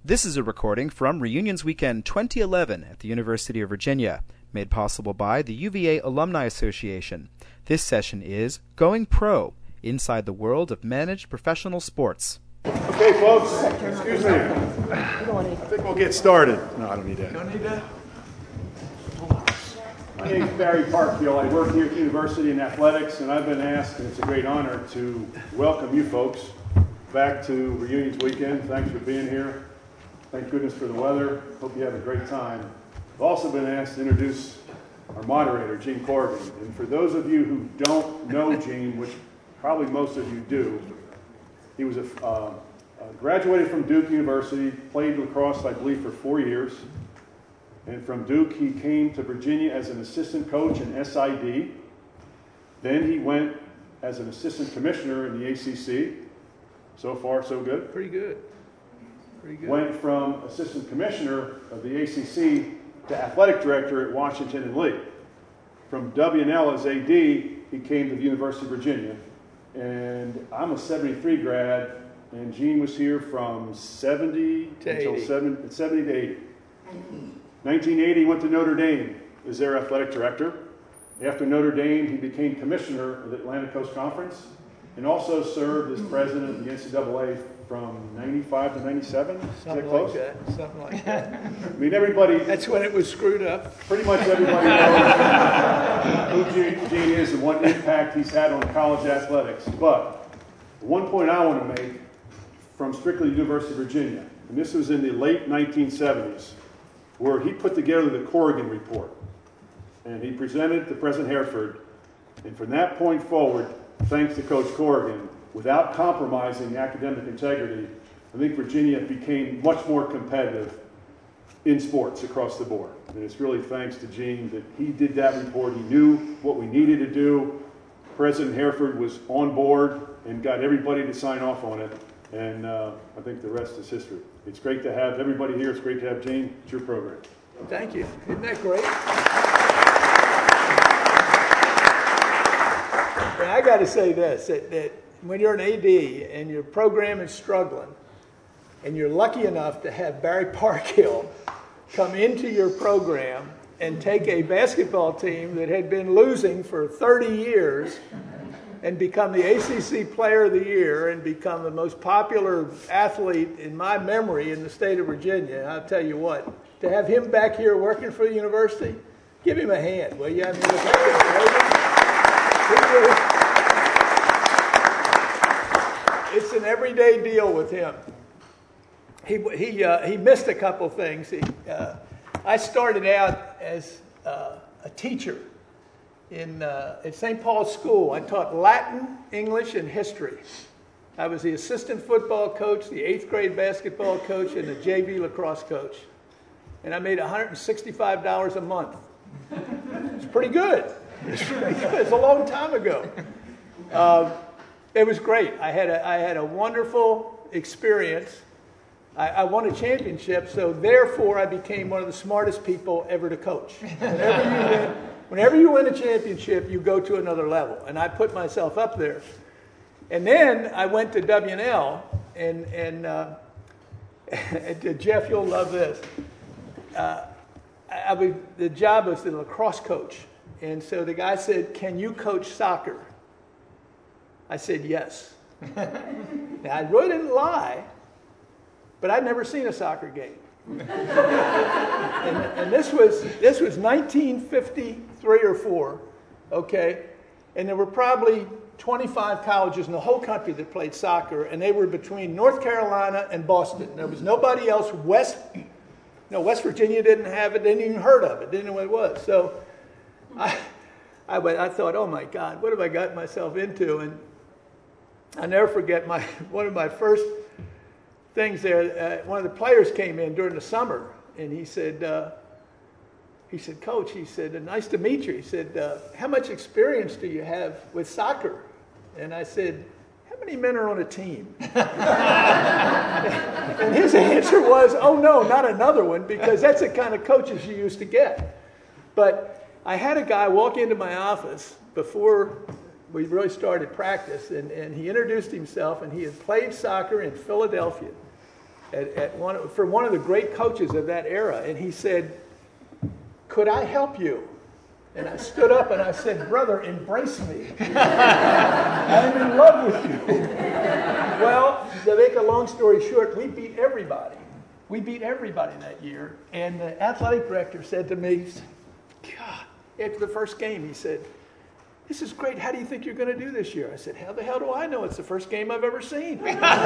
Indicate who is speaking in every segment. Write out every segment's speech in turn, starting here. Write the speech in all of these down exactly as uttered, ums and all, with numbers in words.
Speaker 1: This is a recording from Reunions Weekend twenty eleven at the University of Virginia, made possible by the U V A Alumni Association. This session is Going Pro, Inside the World of Managed Professional Sports.
Speaker 2: Okay, folks, excuse me. I think we'll get started. No, I don't need that.
Speaker 3: Don't need that?
Speaker 2: My name is Barry Parkfield. I work here at the University in athletics, and I've been asked, and it's a great honor, to welcome you folks back to Reunions Weekend. Thanks for being here. Thank goodness for the weather. Hope you have a great time. I've also been asked to introduce our moderator, Gene Corrigan. And for those of you who don't know Gene, which probably most of you do, he was a, uh, uh, graduated from Duke University, played lacrosse, I believe, for four years. And from Duke, he came to Virginia as an assistant coach in S I D. Then he went as an assistant commissioner in the A C C. So far, so good.
Speaker 3: Pretty good. Pretty good.
Speaker 2: Went from assistant commissioner of the A C C to athletic director at Washington and Lee. From W and L as A D, he came to the University of Virginia. And I'm a seventy-three grad, and Gene was here from seventy
Speaker 3: to
Speaker 2: until seven, seventy to eighty. nineteen eighty, he went to Notre Dame as their athletic director. After Notre Dame, he became commissioner of the Atlantic Coast Conference and also served as president of the N C double A from ninety-five to ninety-seven.
Speaker 3: Something
Speaker 2: Is that close?
Speaker 3: like that. Something like that.
Speaker 2: I mean, everybody,
Speaker 3: That's when it was screwed up.
Speaker 2: pretty much everybody knows who Gene, Gene is and what impact he's had on college athletics. But one point I want to make from strictly University of Virginia, and this was in the late nineteen seventies, where he put together the Corrigan Report. And he presented it to President Hereford. And from that point forward, thanks to Coach Corrigan, without compromising academic integrity, I think Virginia became much more competitive in sports across the board. And it's really thanks to Gene that he did that report. He knew what we needed to do. President Hereford was on board and got everybody to sign off on it. And uh, I think the rest is history. It's great to have everybody here. It's great to have Gene. It's your program.
Speaker 3: Thank you. Isn't that great? And I got to say this, that, that when you're an A D and your program is struggling, and you're lucky enough to have Barry Parkhill come into your program and take a basketball team that had been losing for thirty years and become the A C C Player of the Year and become the most popular athlete in my memory in the state of Virginia, I'll tell you what, to have him back here working for the university, give him a hand, will you? I mean, look at it's an everyday deal with him. He he uh, he missed a couple things. He, uh, I started out as uh, a teacher in uh, at Saint Paul's School. I taught Latin, English, and history. I was the assistant football coach, the eighth grade basketball coach, and the J V lacrosse coach. And I made one hundred sixty-five dollars a month. It's pretty good. It's pretty good. It's a long time ago. Uh, it was great. I had a, I had a wonderful experience. I, I won a championship, so therefore I became one of the smartest people ever to coach. Whenever you win, whenever you win a championship, you go to another level. And I put myself up there. And then I went to W and L, and, and uh, Jeff, you'll love this. Uh, I, I was, the job was the lacrosse coach. And so the guy said, "Can you coach soccer?" I said, "Yes." Now, I really didn't lie, but I'd never seen a soccer game. and, and this was this was nineteen fifty-three or four, okay? And there were probably twenty-five colleges in the whole country that played soccer, and they were between North Carolina and Boston. There was nobody else. West, no, West Virginia didn't have it. Didn't even heard of it. Didn't know what it was. So I, I, went, I thought, oh my God, what have I gotten myself into? And I never forget my one of my first things there. Uh, one of the players came in during the summer, and he said, uh, he said, "Coach," he said, "nice to meet you." He said, uh, "How much experience do you have with soccer?" And I said, "How many men are on a team?" And his answer was, "Oh no, not another one," because that's the kind of coaches you used to get. But I had a guy walk into my office before we really started practice, and, and he introduced himself, and he had played soccer in Philadelphia. at, at one, for one of the great coaches of that era. And he said, "Could I help you?" And I stood up and I said, "Brother, embrace me. I'm in love with you." Well, to make a long story short, we beat everybody. We beat everybody that year. And the athletic director said to me, God, after the first game, he said, "This is great. How do you think you're going to do this year?" I said, "How the hell do I know? It's the first game I've ever seen."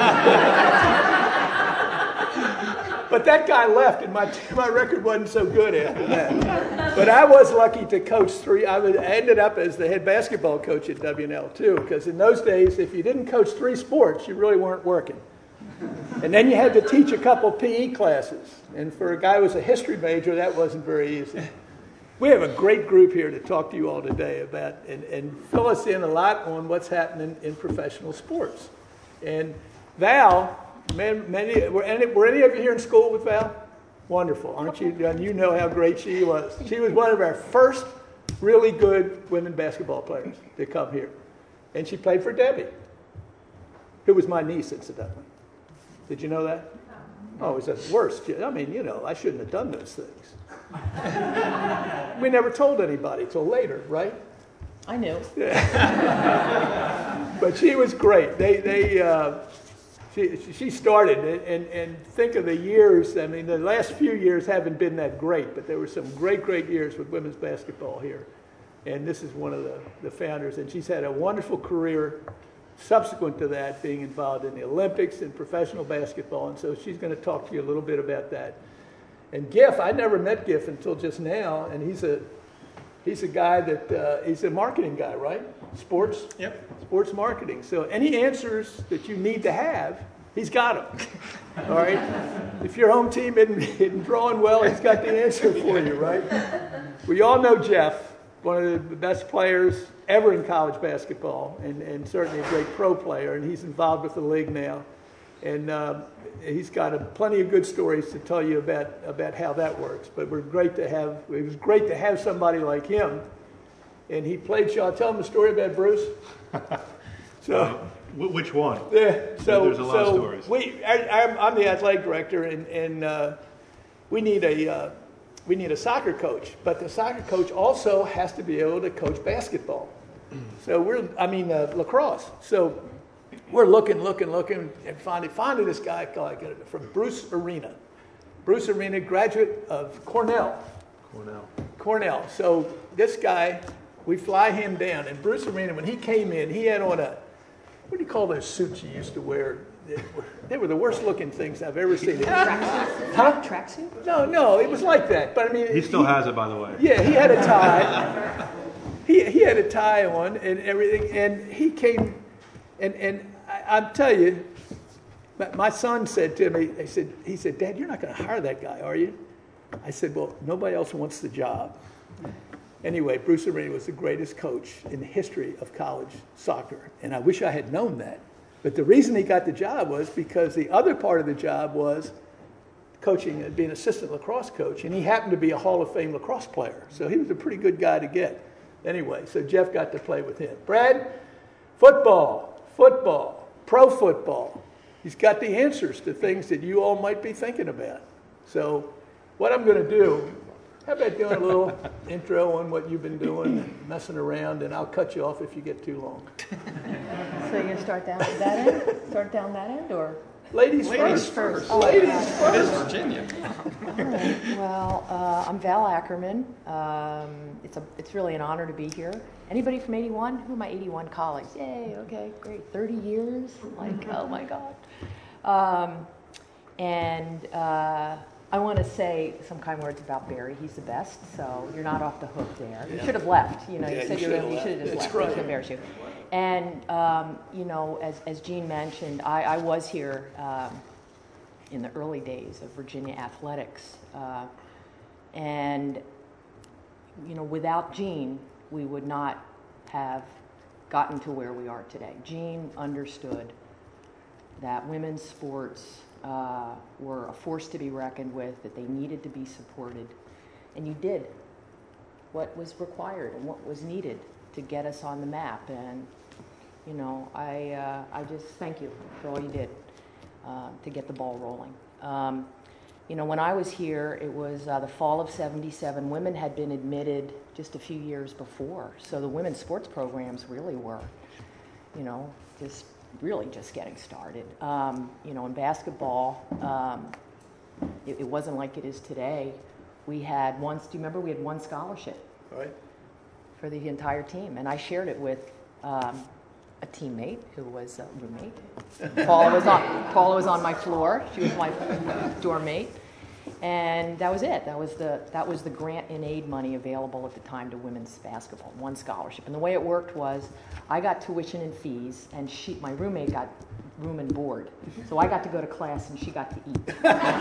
Speaker 3: But that guy left, and my my record wasn't so good after that. But I was lucky to coach three. I, was, I ended up as the head basketball coach at W N L too, because in those days, if you didn't coach three sports, you really weren't working. And then you had to teach a couple P E classes. And for a guy who was a history major, that wasn't very easy. We have a great group here to talk to you all today about and, and fill us in a lot on what's happening in professional sports. And Val, man, many, were, any, were any of you here in school with Val? Wonderful, aren't you? And you know how great she was. She was one of our first really good women basketball players to come here. And she played for Debbie, who was my niece, incidentally. Did you know that? Oh, it was the worst. I mean, you know, I shouldn't have done those things. We never told anybody till later, right?
Speaker 4: I knew.
Speaker 3: But she was great. They, they, uh, she, she started, and, and think of the years. I mean, the last few years haven't been that great, but there were some great, great years with women's basketball here. And this is one of the, the founders, and she's had a wonderful career subsequent to that, being involved in the Olympics and professional basketball. And so she's going to talk to you a little bit about that. And Giff, I never met Giff until just now, and he's a he's a guy that uh, he's a marketing guy, right? Sports.
Speaker 5: Yep.
Speaker 3: Sports marketing. So any answers that you need to have, he's got them. All right. If your home team isn't, isn't drawing well, he's got the answer for you, right? We all know Jeff, one of the best players ever in college basketball, and, and certainly a great pro player, and he's involved with the league now. And uh, he's got a, plenty of good stories to tell you about, about how that works. But we're great to have, it was great to have somebody like him. And he played, shall I tell him a story about Bruce? So,
Speaker 5: uh, which one?
Speaker 3: Yeah, so,
Speaker 5: There's a lot
Speaker 3: so
Speaker 5: of stories.
Speaker 3: We, I, I'm, I'm the athletic director, and, and uh, we need a uh, we need a soccer coach. But the soccer coach also has to be able to coach basketball. So we're, I mean, uh, lacrosse. So we're looking, looking, looking, and finally, finally this guy from Bruce Arena. Bruce Arena, graduate of Cornell.
Speaker 5: Cornell.
Speaker 3: Cornell. So this guy, we fly him down. And Bruce Arena, when he came in, he had on a, what do you call those suits you used to wear? They were, they were the worst looking things I've ever seen.
Speaker 4: Tracksuit?
Speaker 3: Huh?
Speaker 4: Tracksuit?
Speaker 3: No, no, it was like that. But I mean,
Speaker 5: He still
Speaker 3: he,
Speaker 5: has it, by the way.
Speaker 3: Yeah, he had a tie. he he had a tie on and everything, and he came, and and I, I'll tell you, my, my son said to me, they said, he said, "Dad, you're not going to hire that guy, are you?" I said, "Well, nobody else wants the job." Anyway, Bruce Arena was the greatest coach in the history of college soccer, and I wish I had known that. But the reason he got the job was because the other part of the job was coaching and being assistant lacrosse coach, and he happened to be a Hall of Fame lacrosse player, so he was a pretty good guy to get. Anyway, so Jeff got to play with him. Brad, football, football, pro football. He's got the answers to things that you all might be thinking about. So what I'm going to do, how about doing a little intro on what you've been doing and messing around, and I'll cut you off if you get too long.
Speaker 4: So you're going to start down that end? Start down that end, or?
Speaker 3: Ladies,
Speaker 5: Ladies
Speaker 3: first.
Speaker 4: first.
Speaker 3: Oh, Ladies
Speaker 4: uh,
Speaker 3: first.
Speaker 5: It is Virginia.
Speaker 4: All right. Well, uh, I'm Val Ackerman. Um, it's a it's really an honor to be here. Anybody from eighty-one? Who are my eighty-one colleagues? Yay, okay, great. thirty years? Like, oh my God. Um, and uh, I want to say some kind words about Barry. He's the best, so you're not off the hook there. You should have left. You know,
Speaker 3: Yeah,
Speaker 4: you said
Speaker 3: you
Speaker 4: you,
Speaker 3: should
Speaker 4: were,
Speaker 3: have
Speaker 4: you should have just
Speaker 3: left. That's
Speaker 4: left.
Speaker 3: right.
Speaker 4: To embarrass you. And, um, you know, as, as Jean mentioned, I, I was here um, in the early days of Virginia athletics. Uh, and, you know, without Jean, we would not have gotten to where we are today. Jean understood that women's sports uh, were a force to be reckoned with, that they needed to be supported. And you did what was required and what was needed to get us on the map. And, you know, I uh, I just thank you for all you did uh, to get the ball rolling. Um, you know, when I was here, it was uh, the fall of seventy-seven. Women had been admitted just a few years before, so the women's sports programs really were, you know, just really just getting started. Um, you know, in basketball, um, it, it wasn't like it is today. We had one, do you remember we had one scholarship?
Speaker 3: Right.
Speaker 4: For the entire team, and I shared it with um, a teammate who was a roommate. Paula was on Paula was on my floor. She was my dorm mate, and that was it. That was the that was the grant and aid money available at the time to women's basketball. One scholarship, and the way it worked was, I got tuition and fees, and she, my roommate, got room and board. So I got to go to class, and she got to eat.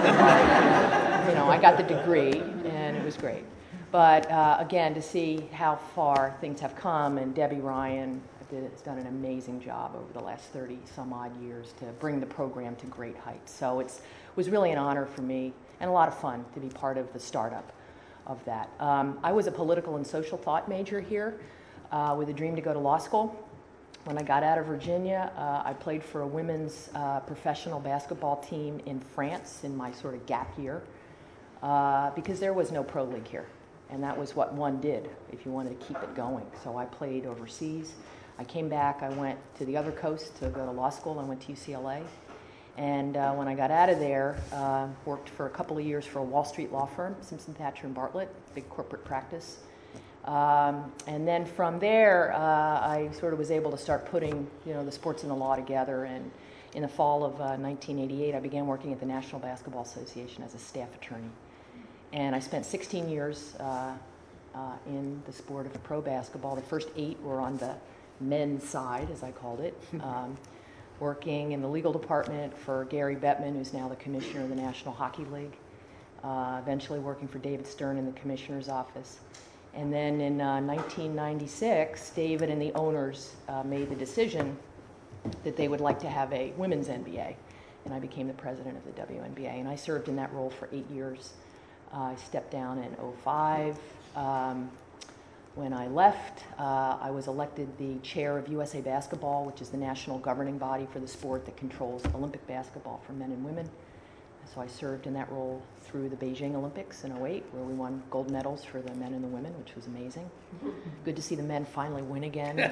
Speaker 4: You know, I got the degree, and it was great. But uh, again, to see how far things have come, and Debbie Ryan did, has done an amazing job over the last thirty some odd years to bring the program to great heights. So it's, it was really an honor for me and a lot of fun to be part of the startup of that. Um, I was a political and social thought major here uh, with a dream to go to law school. When I got out of Virginia, uh, I played for a women's uh, professional basketball team in France in my sort of gap year uh, because there was no pro league here. And that was what one did if you wanted to keep it going. So I played overseas. I came back. I went to the other coast to go to law school. I went to U C L A. And uh, when I got out of there, uh, worked for a couple of years for a Wall Street law firm, Simpson Thacher and Bartlett, big corporate practice. Um, and then from there, uh, I sort of was able to start putting, you know, the sports and the law together. And in the fall of uh, nineteen eighty-eight, I began working at the National Basketball Association as a staff attorney. And I spent sixteen years uh, uh, in the sport of pro basketball. The first eight were on the men's side, as I called it, um, working in the legal department for Gary Bettman, who's now the commissioner of the National Hockey League, uh, eventually working for David Stern in the commissioner's office. And then in uh, nineteen ninety-six, David and the owners uh, made the decision that they would like to have a women's N B A. And I became the president of the W N B A. And I served in that role for eight years. Uh, I stepped down in oh five. Um, when I left, uh, I was elected the chair of U S A Basketball, which is the national governing body for the sport that controls Olympic basketball for men and women. So I served in that role through the Beijing Olympics in oh eight, where we won gold medals for the men and the women, which was amazing. Good to see the men finally win again. You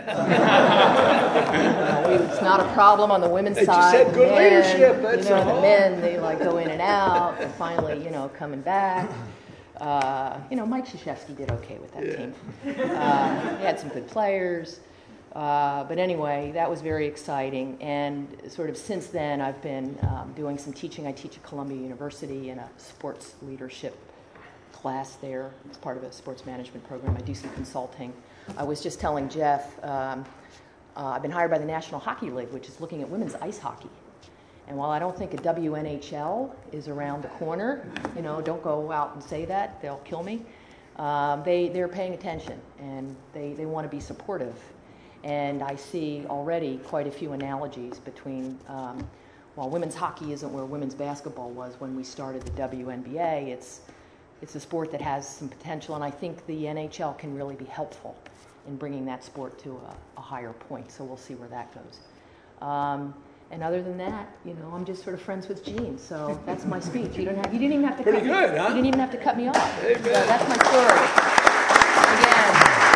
Speaker 4: know, it's not a problem on the women's
Speaker 3: they
Speaker 4: side.
Speaker 3: Just had good
Speaker 4: men,
Speaker 3: leadership. That's
Speaker 4: you know,
Speaker 3: all.
Speaker 4: the men, they like go in and out. They're finally, you know, coming back. Uh, you know, Mike Krzyzewski did okay with that
Speaker 3: yeah.
Speaker 4: team. Uh, he had some good players. Uh, but anyway, that was very exciting. And sort of since then, I've been um, doing some teaching. I teach at Columbia University in a sports leadership class there. It's part of a sports management program. I do some consulting. I was just telling Jeff, um, uh, I've been hired by the National Hockey League, which is looking at women's ice hockey. And while I don't think a W N H L is around the corner, you know, don't go out and say that, they'll kill me. Um, they, they're paying attention, and they, they want to be supportive. And I see already quite a few analogies between, um, while women's hockey isn't where women's basketball was when we started the W N B A, it's, it's a sport that has some potential, and I think the N H L can really be helpful in bringing that sport to a, a higher point, so we'll see where that goes. Um, And other than that, you know, I'm just sort of friends with Gene. So that's my speech. You don't have, you didn't even have to.
Speaker 3: Pretty
Speaker 4: cut
Speaker 3: good,
Speaker 4: me,
Speaker 3: huh?
Speaker 4: You didn't even have to cut me off.
Speaker 3: Amen.
Speaker 4: So that's my story. Again,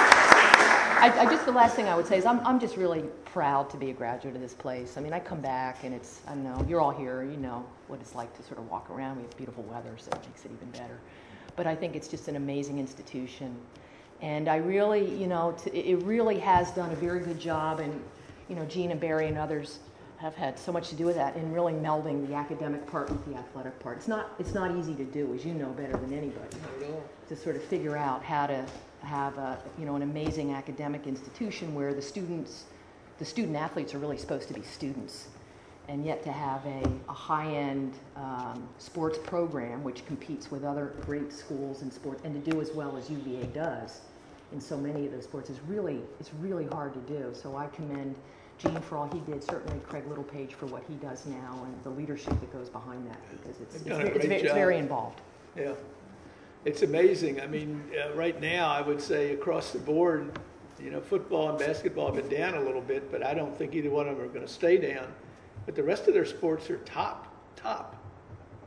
Speaker 4: I, I just the last thing I would say is I'm I'm just really proud to be a graduate of this place. I mean, I come back and it's I don't know. You're all here. You know what it's like to sort of walk around. We have beautiful weather, so it makes it even better. But I think it's just an amazing institution, and I really, you know, to, it really has done a very good job. And you know, Gene and Barry and others have had so much to do with that in really melding the academic part with the athletic part. It's not it's not easy to do, as you know better than anybody, to sort of figure out how to have a you know an amazing academic institution where the students, the student athletes are really supposed to be students, and yet to have a, a high-end um, sports program which competes with other great schools in sports and to do as well as U V A does in so many of those sports is really it's really hard to do. So I commend Gene for all he did, certainly Craig Littlepage for what he does now, and the leadership that goes behind that, because it's, it's,
Speaker 3: done a
Speaker 4: it's,
Speaker 3: great
Speaker 4: it's
Speaker 3: job.
Speaker 4: very involved.
Speaker 3: Yeah. It's amazing. I mean, uh, right now, I would say across the board, you know, football and basketball have been down a little bit, but I don't think either one of them are going to stay down. But the rest of their sports are top, top.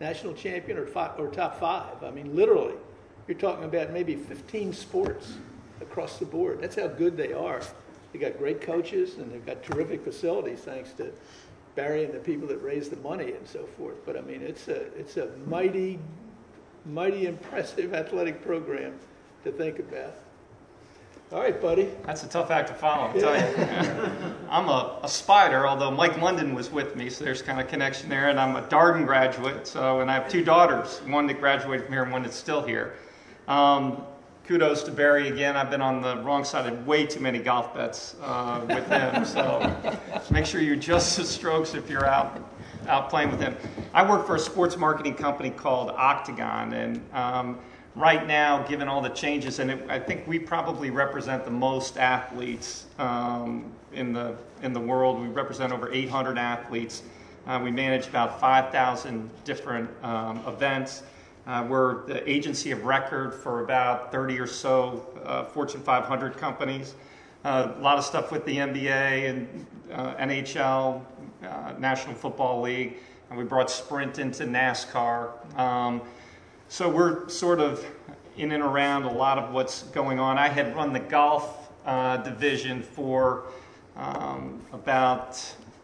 Speaker 3: national champion or five, or top five. I mean, literally, you're talking about maybe fifteen sports across the board. That's how good they are. They got great coaches and they've got terrific facilities thanks to Barry and the people that raise the money and so forth. But I mean, it's a it's a mighty, mighty impressive athletic program to think about. All right, buddy.
Speaker 6: That's a tough act to follow, I'll tell you. I'm a, a Spider, although Mike London was with me, so there's kind of connection there. And I'm a Darden graduate, so and I have two daughters, one that graduated from here and one that's still here. Um, kudos to Barry again. I've been on the wrong side of way too many golf bets uh, with him, so make sure you adjust the strokes if you're out out playing with him. I work for a sports marketing company called Octagon, and um, right now, given all the changes, and it, I think we probably represent the most athletes um, in the in the world. We represent over eight hundred athletes. Uh, we manage about five thousand different um, events. Uh, we're the agency of record for about thirty or so uh, Fortune five hundred companies. Uh, a lot of stuff with the N B A and uh, N H L, uh, National Football League, and we brought Sprint into NASCAR. Um, So we're sort of in and around a lot of what's going on. I had run the golf uh, division for um, about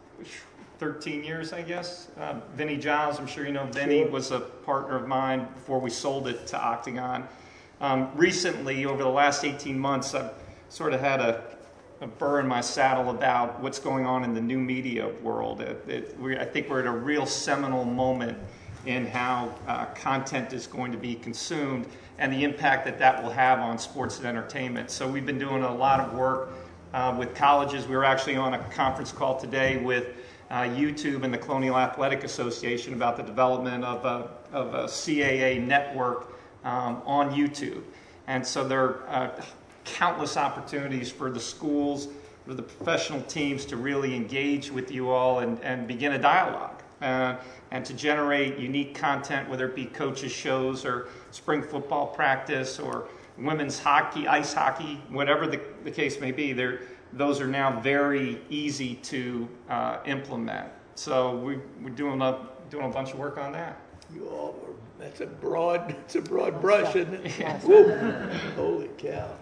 Speaker 6: thirteen years, I guess. Uh, Vinny Giles, I'm sure you know Vinny, was a partner of mine before we sold it to Octagon. Um, recently, over the last eighteen months, I've sort of had a, a burr in my saddle about what's going on in the new media world. It, it, we, I think we're at a real seminal moment in how uh, content is going to be consumed and the impact that that will have on sports and entertainment. So we've been doing a lot of work uh, with colleges. We were actually on a conference call today with uh, YouTube and the Colonial Athletic Association about the development of a, of a C A A network um, on YouTube. And so there are uh, countless opportunities for the schools, for the professional teams to really engage with you all and, and begin a dialogue. Uh, and to generate unique content, whether it be coaches' shows or spring football practice or women's hockey, ice hockey, whatever the, the case may be, those are now very easy to uh, implement. So we, we're doing a, doing a bunch of work on that.
Speaker 3: You all were, that's a broad, it's a broad brush, isn't it? Yeah. Woo. Holy cow.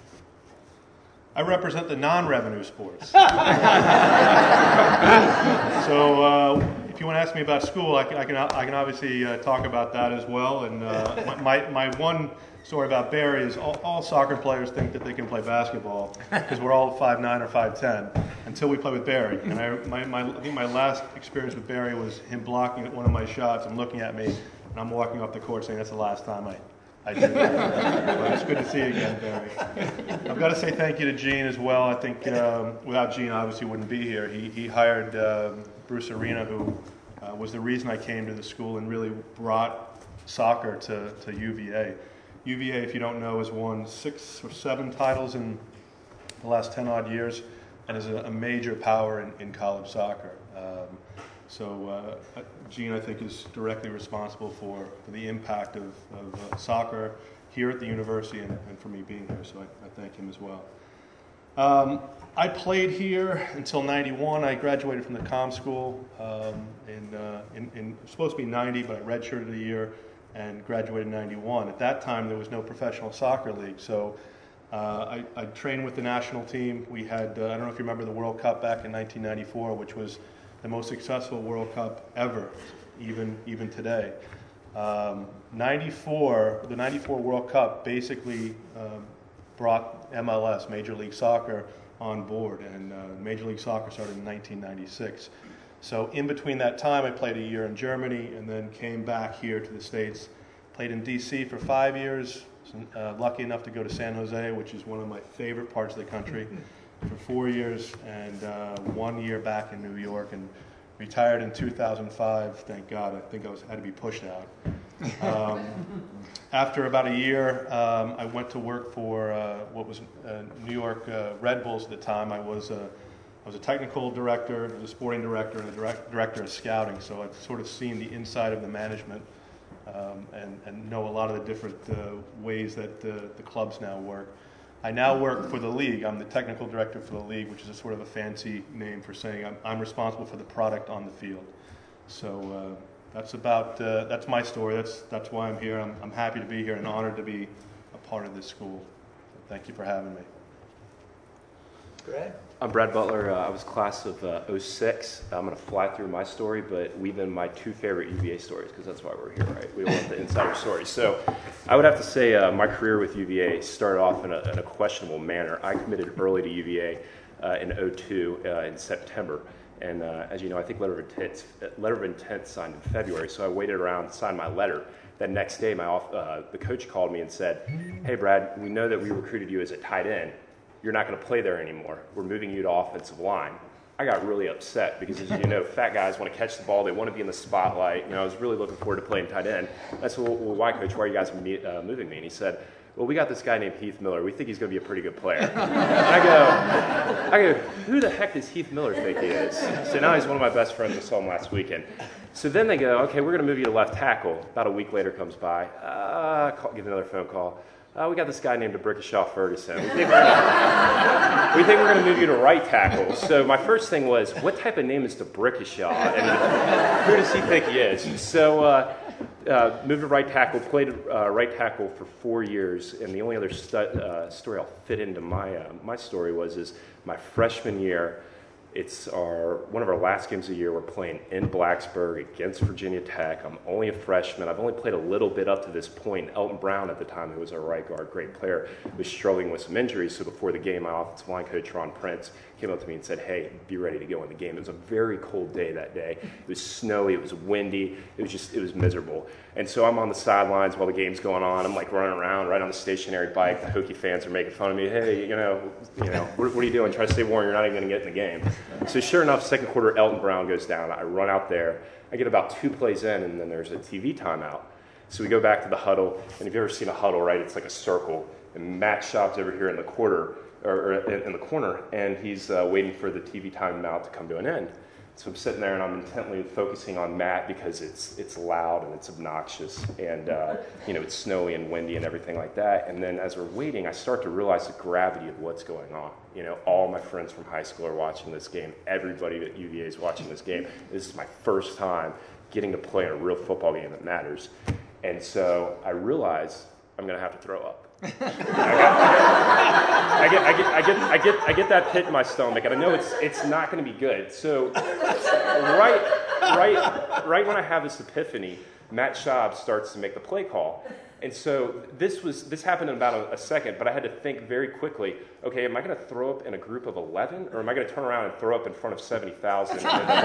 Speaker 5: I represent the non-revenue sports. so uh, if you want to ask me about school, I can I can, I can obviously uh, talk about that as well. And uh, my my one story about Barry is all, all soccer players think that they can play basketball because we're all five nine or five ten until we play with Barry. And I my, my I think my last experience with Barry was him blocking one of my shots and looking at me, and I'm walking off the court saying that's the last time I. I do. But it's good to see you again, Barry. I've got to say thank you to Gene as well. I think um, without Gene, obviously, wouldn't be here. He he hired um, Bruce Arena, who uh, was the reason I came to the school and really brought soccer to, to U V A. U V A, if you don't know, has won six or seven titles in the last ten odd years and is a, a major power in, in college soccer. Um, So uh, Gene, I think, is directly responsible for, for the impact of, of uh, soccer here at the university and, and for me being here, so I, I thank him as well. Um, I played here until ninety-one. I graduated from the comm school um, in, uh, in, in, it was supposed to be ninety, but I redshirted a year and graduated in ninety-one. At that time, there was no professional soccer league, so uh, I, I trained with the national team. We had, uh, I don't know if you remember the World Cup back in nineteen ninety-four, which was the most successful World Cup ever, even even today. Um, ninety-four, the ninety-four World Cup basically um, brought M L S, Major League Soccer, on board, and uh, Major League Soccer started in nineteen ninety-six. So in between that time, I played a year in Germany, and then came back here to the States. Played in D C for five years. Uh, lucky enough to go to San Jose, which is one of my favorite parts of the country, for four years, and uh, one year back in New York, and retired in two thousand five. Thank God. I think I was had to be pushed out. Um, after about a year, um, I went to work for uh, what was uh, New York uh, Red Bulls at the time. I was a, I was a technical director, a sporting director, and a direct, director of scouting. So I've sort of seen the inside of the management um, and, and know a lot of the different uh, ways that uh, the clubs now work. I now work for the league. I'm the technical director for the league, which is a sort of a fancy name for saying I'm, I'm responsible for the product on the field. So uh, that's about uh, that's my story. That's that's why I'm here. I'm, I'm happy to be here and honored to be a part of this school. So thank you for having me.
Speaker 3: Brad?
Speaker 7: I'm Brad Butler. Uh, I was class of uh, oh six. I'm going to fly through my story, but weave in my two favorite U V A stories because that's why we're here, right? We want the insider stories. So I would have to say uh, my career with U V A started off in a, in a questionable manner. I committed early to U V A uh, in oh two uh, in September. And uh, as you know, I think letter of intent, letter of intent signed in February. So I waited around, signed my letter. That next day, my off, uh, the coach called me and said, "Hey, Brad, we know that we recruited you as a tight end. You're not going to play there anymore. We're moving you to offensive line." I got really upset because, as you know, fat guys want to catch the ball. They want to be in the spotlight. You know, I was really looking forward to playing tight end. I said, well, well why, Coach? Why are you guys me- uh, moving me? And he said, well, we got this guy named Heath Miller. We think he's going to be a pretty good player. And I go, I go, who the heck does Heath Miller think he is? So now he's one of my best friends. I saw him last weekend. So then they go, okay, we're going to move you to left tackle. About a week later comes by. Uh, call, get another phone call. Uh, we got this guy named Abrikishaw Ferguson. We think we're gonna, we think we're going to move you to right tackle. So my first thing was, what type of name is Abrikishaw? And who does he think he is? So uh, uh, moved to right tackle, played uh, right tackle for four years. And the only other stu- uh, story I'll fit into my uh, my story was is my freshman year. It's our one of our last games of the year. We're playing in Blacksburg against Virginia Tech. I'm only a freshman. I've only played a little bit up to this point. Elton Brown at the time, who was our right guard, great player, was struggling with some injuries. So before the game, my offensive line coach, Ron Prince, came up to me and said, hey, be ready to go in the game. It was a very cold day that day. It was snowy. It was windy. It was just, it was miserable. And so I'm on the sidelines while the game's going on. I'm like running around right on the stationary bike. The Hokie fans are making fun of me. Hey, you know, you know, what, what are you doing? Try to stay warm. You're not even going to get in the game. So sure enough, second quarter, Elton Brown goes down. I run out there. I get about two plays in, and then there's a T V timeout. So we go back to the huddle. And if you've ever seen a huddle, right, it's like a circle. And Matt Schaub's over here in the quarter, or, or in the corner, and he's uh, waiting for the T V timeout to come to an end. So I'm sitting there and I'm intently focusing on Matt because it's it's loud and it's obnoxious and uh, you know it's snowy and windy and everything like that. And then as we're waiting, I start to realize the gravity of what's going on. You know, all my friends from high school are watching this game. Everybody at U V A is watching this game. This is my first time getting to play in a real football game that matters. And so I realize I'm going to have to throw up. I, got, I, get, I, get, I, get, I, get, I get that pit in my stomach, and I know it's it's not going to be good. So right, right, right when I have this epiphany, Matt Schaub starts to make the play call. And so this was this happened in about a, a second, but I had to think very quickly, okay, am I going to throw up in a group of eleven, or am I going to turn around and throw up in front of seventy thousand?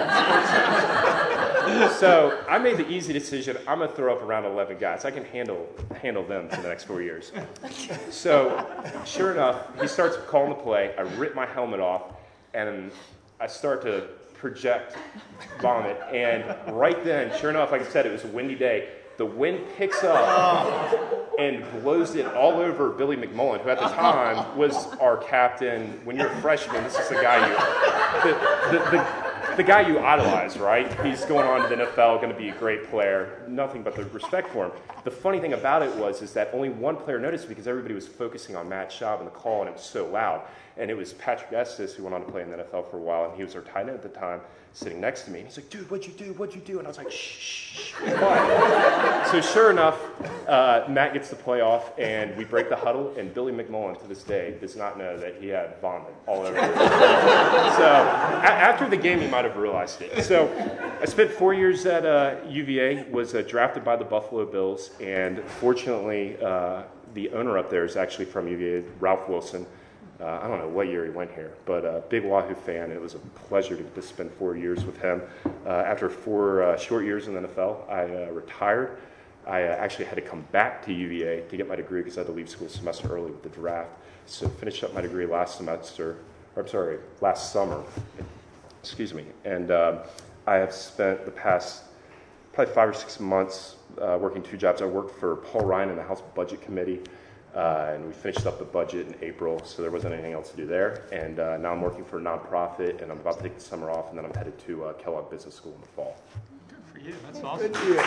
Speaker 7: So I made the easy decision, I'm going to throw up around eleven guys. I can handle handle them for the next four years. So sure enough, he starts calling the play. I rip my helmet off, and I start to project vomit. And right then, sure enough, like I said, it was a windy day. The wind picks up and blows it all over Billy McMullen, who at the time was our captain. When you're a freshman, this is the guy you, the, the, the, the guy you idolize, right? He's going on to the N F L, going to be a great player. Nothing but the respect for him. The funny thing about it was is that only one player noticed because everybody was focusing on Matt Schaub and the call, and it was so loud. And it was Patrick Estes, who went on to play in the N F L for a while, and he was our tight end at the time, sitting next to me. And he's like, dude, what'd you do? What'd you do? And I was like, shh, shh, quiet. So sure enough, uh, Matt gets the play off, and we break the huddle, and Billy McMullen, to this day, does not know that he had vomit all over him. So a- after the game, he might have realized it. So I spent four years at uh, U V A, was uh, drafted by the Buffalo Bills, and fortunately, uh, the owner up there is actually from U V A, Ralph Wilson. Uh, I don't know what year he went here, but a uh, big Wahoo fan. It was a pleasure to, to spend four years with him. Uh, after four uh, short years in the N F L, I uh, retired. I uh, actually had to come back to U V A to get my degree because I had to leave school a semester early with the draft. So finished up my degree last semester, or I'm sorry, last summer. Excuse me. And uh, I have spent the past probably five or six months uh, working two jobs. I worked for Paul Ryan in the House Budget Committee. Uh, and we finished up the budget in April, so there wasn't anything else to do there. And uh, now I'm working for a nonprofit, and I'm about to take the summer off, and then I'm headed to uh, Kellogg Business School in the fall.
Speaker 6: Good for you. That's awesome.
Speaker 3: Good deal.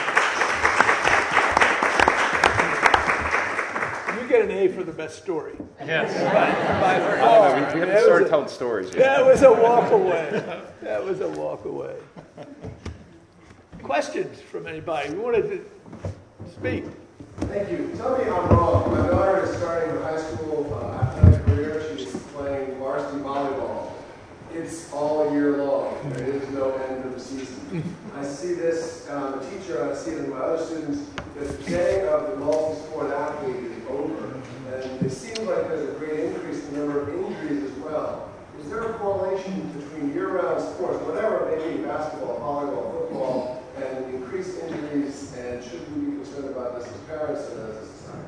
Speaker 3: You get an A for the best story.
Speaker 6: Yes.
Speaker 3: By
Speaker 7: I
Speaker 3: far.
Speaker 7: don't know, we, we haven't
Speaker 3: That
Speaker 7: started
Speaker 3: was a-
Speaker 7: telling stories yet.
Speaker 3: That was a walk away. That was a walk away. questions from anybody who wanted to speak?
Speaker 8: Thank you. Tell me I'm wrong. My daughter is starting her high school uh, athletic career. She's playing varsity volleyball. It's all year long. There is no end of the season. I see this, um, a teacher, I see it in my other students, that the day of the multi-sport athlete is over. And it seems like there's a great increase in the number of injuries as well. Is there a correlation between year-round sports, whatever it may be, basketball, volleyball, football, and increased injuries, and should we be concerned about this as parents and as a society?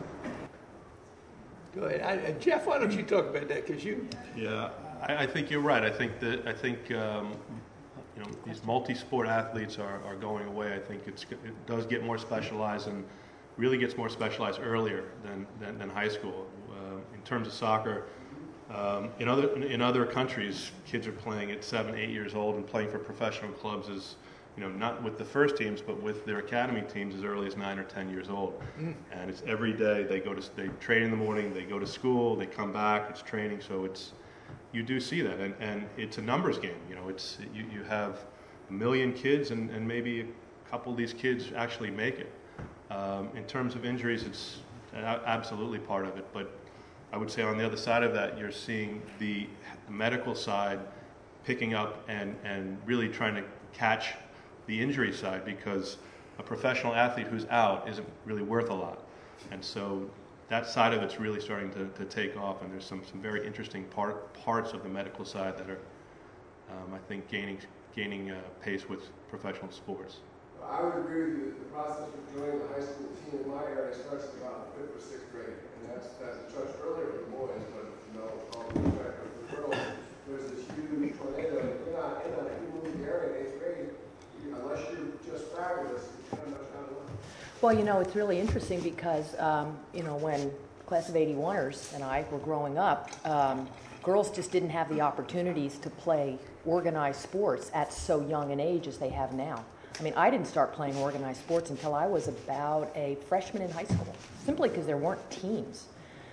Speaker 3: Go ahead. I, uh, Jeff, why don't you talk about that? Because you...
Speaker 5: Yeah, I, I think you're right. I think that I think um, you know these multi-sport athletes are, are going away. I think it's it does get more specialized and really gets more specialized earlier than than, than high school. Uh, in terms of soccer, um, in other in other countries, kids are playing at seven, eight years old and playing for professional clubs as you know, not with the first teams, but with their academy teams as early as nine or ten years old. Mm. And it's every day. They go to they train in the morning. They go to school. They come back. It's training. So it's you do see that, and, and it's a numbers game. You know, it's you, you have a million kids, and, and maybe a couple of these kids actually make it. Um, in terms of injuries, it's absolutely part of it. But I would say on the other side of that, you're seeing the medical side picking up and, and really trying to catch the injury side, because a professional athlete who's out isn't really worth a lot. And so that side of it's really starting to, to take off, and there's some, some very interesting part, parts of the medical side that are, um, I think, gaining gaining uh, pace with professional sports.
Speaker 8: I would agree with you that the process of joining the high school team in my area starts at about the fifth or sixth grade, and that's, that's a touch earlier for the boys, but you know, all the respect for the girls, there's this huge tornado, and you're not in a, you move the area in eighth grade, unless you're just fabulous, you don't have much time to learn.
Speaker 4: Well, you know, it's really interesting because, um, you know, when class of eighty-oneers and I were growing up, um, girls just didn't have the opportunities to play organized sports at so young an age as they have now. I mean, I didn't start playing organized sports until I was about a freshman in high school, simply because there weren't teams.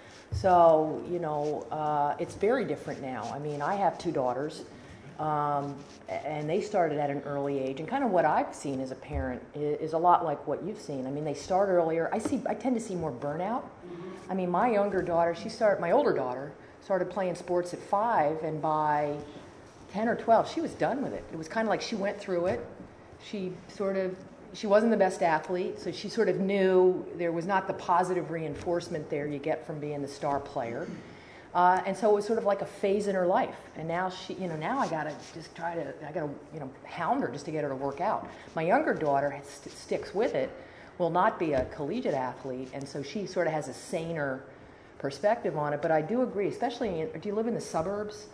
Speaker 4: So, you know, uh, it's very different now. I mean, I have two daughters. Um, and they started at an early age, and kind of what I've seen as a parent is, is a lot like what you've seen. I mean, they start earlier. I see. I tend to see more burnout. I mean, my younger daughter, she started. My older daughter started playing sports at five, and by ten or twelve, she was done with it. It was kind of like she went through it. She sort of. She wasn't the best athlete, so she sort of knew there was not the positive reinforcement there you get from being the star player. Uh, and so it was sort of like a phase in her life. And now she, you know, now I gotta just try to, I gotta, you know, hound her just to get her to work out. My younger daughter st- sticks with it, will not be a collegiate athlete, and so she sort of has a saner perspective on it. But I do agree, especially, in, do you live in the suburbs?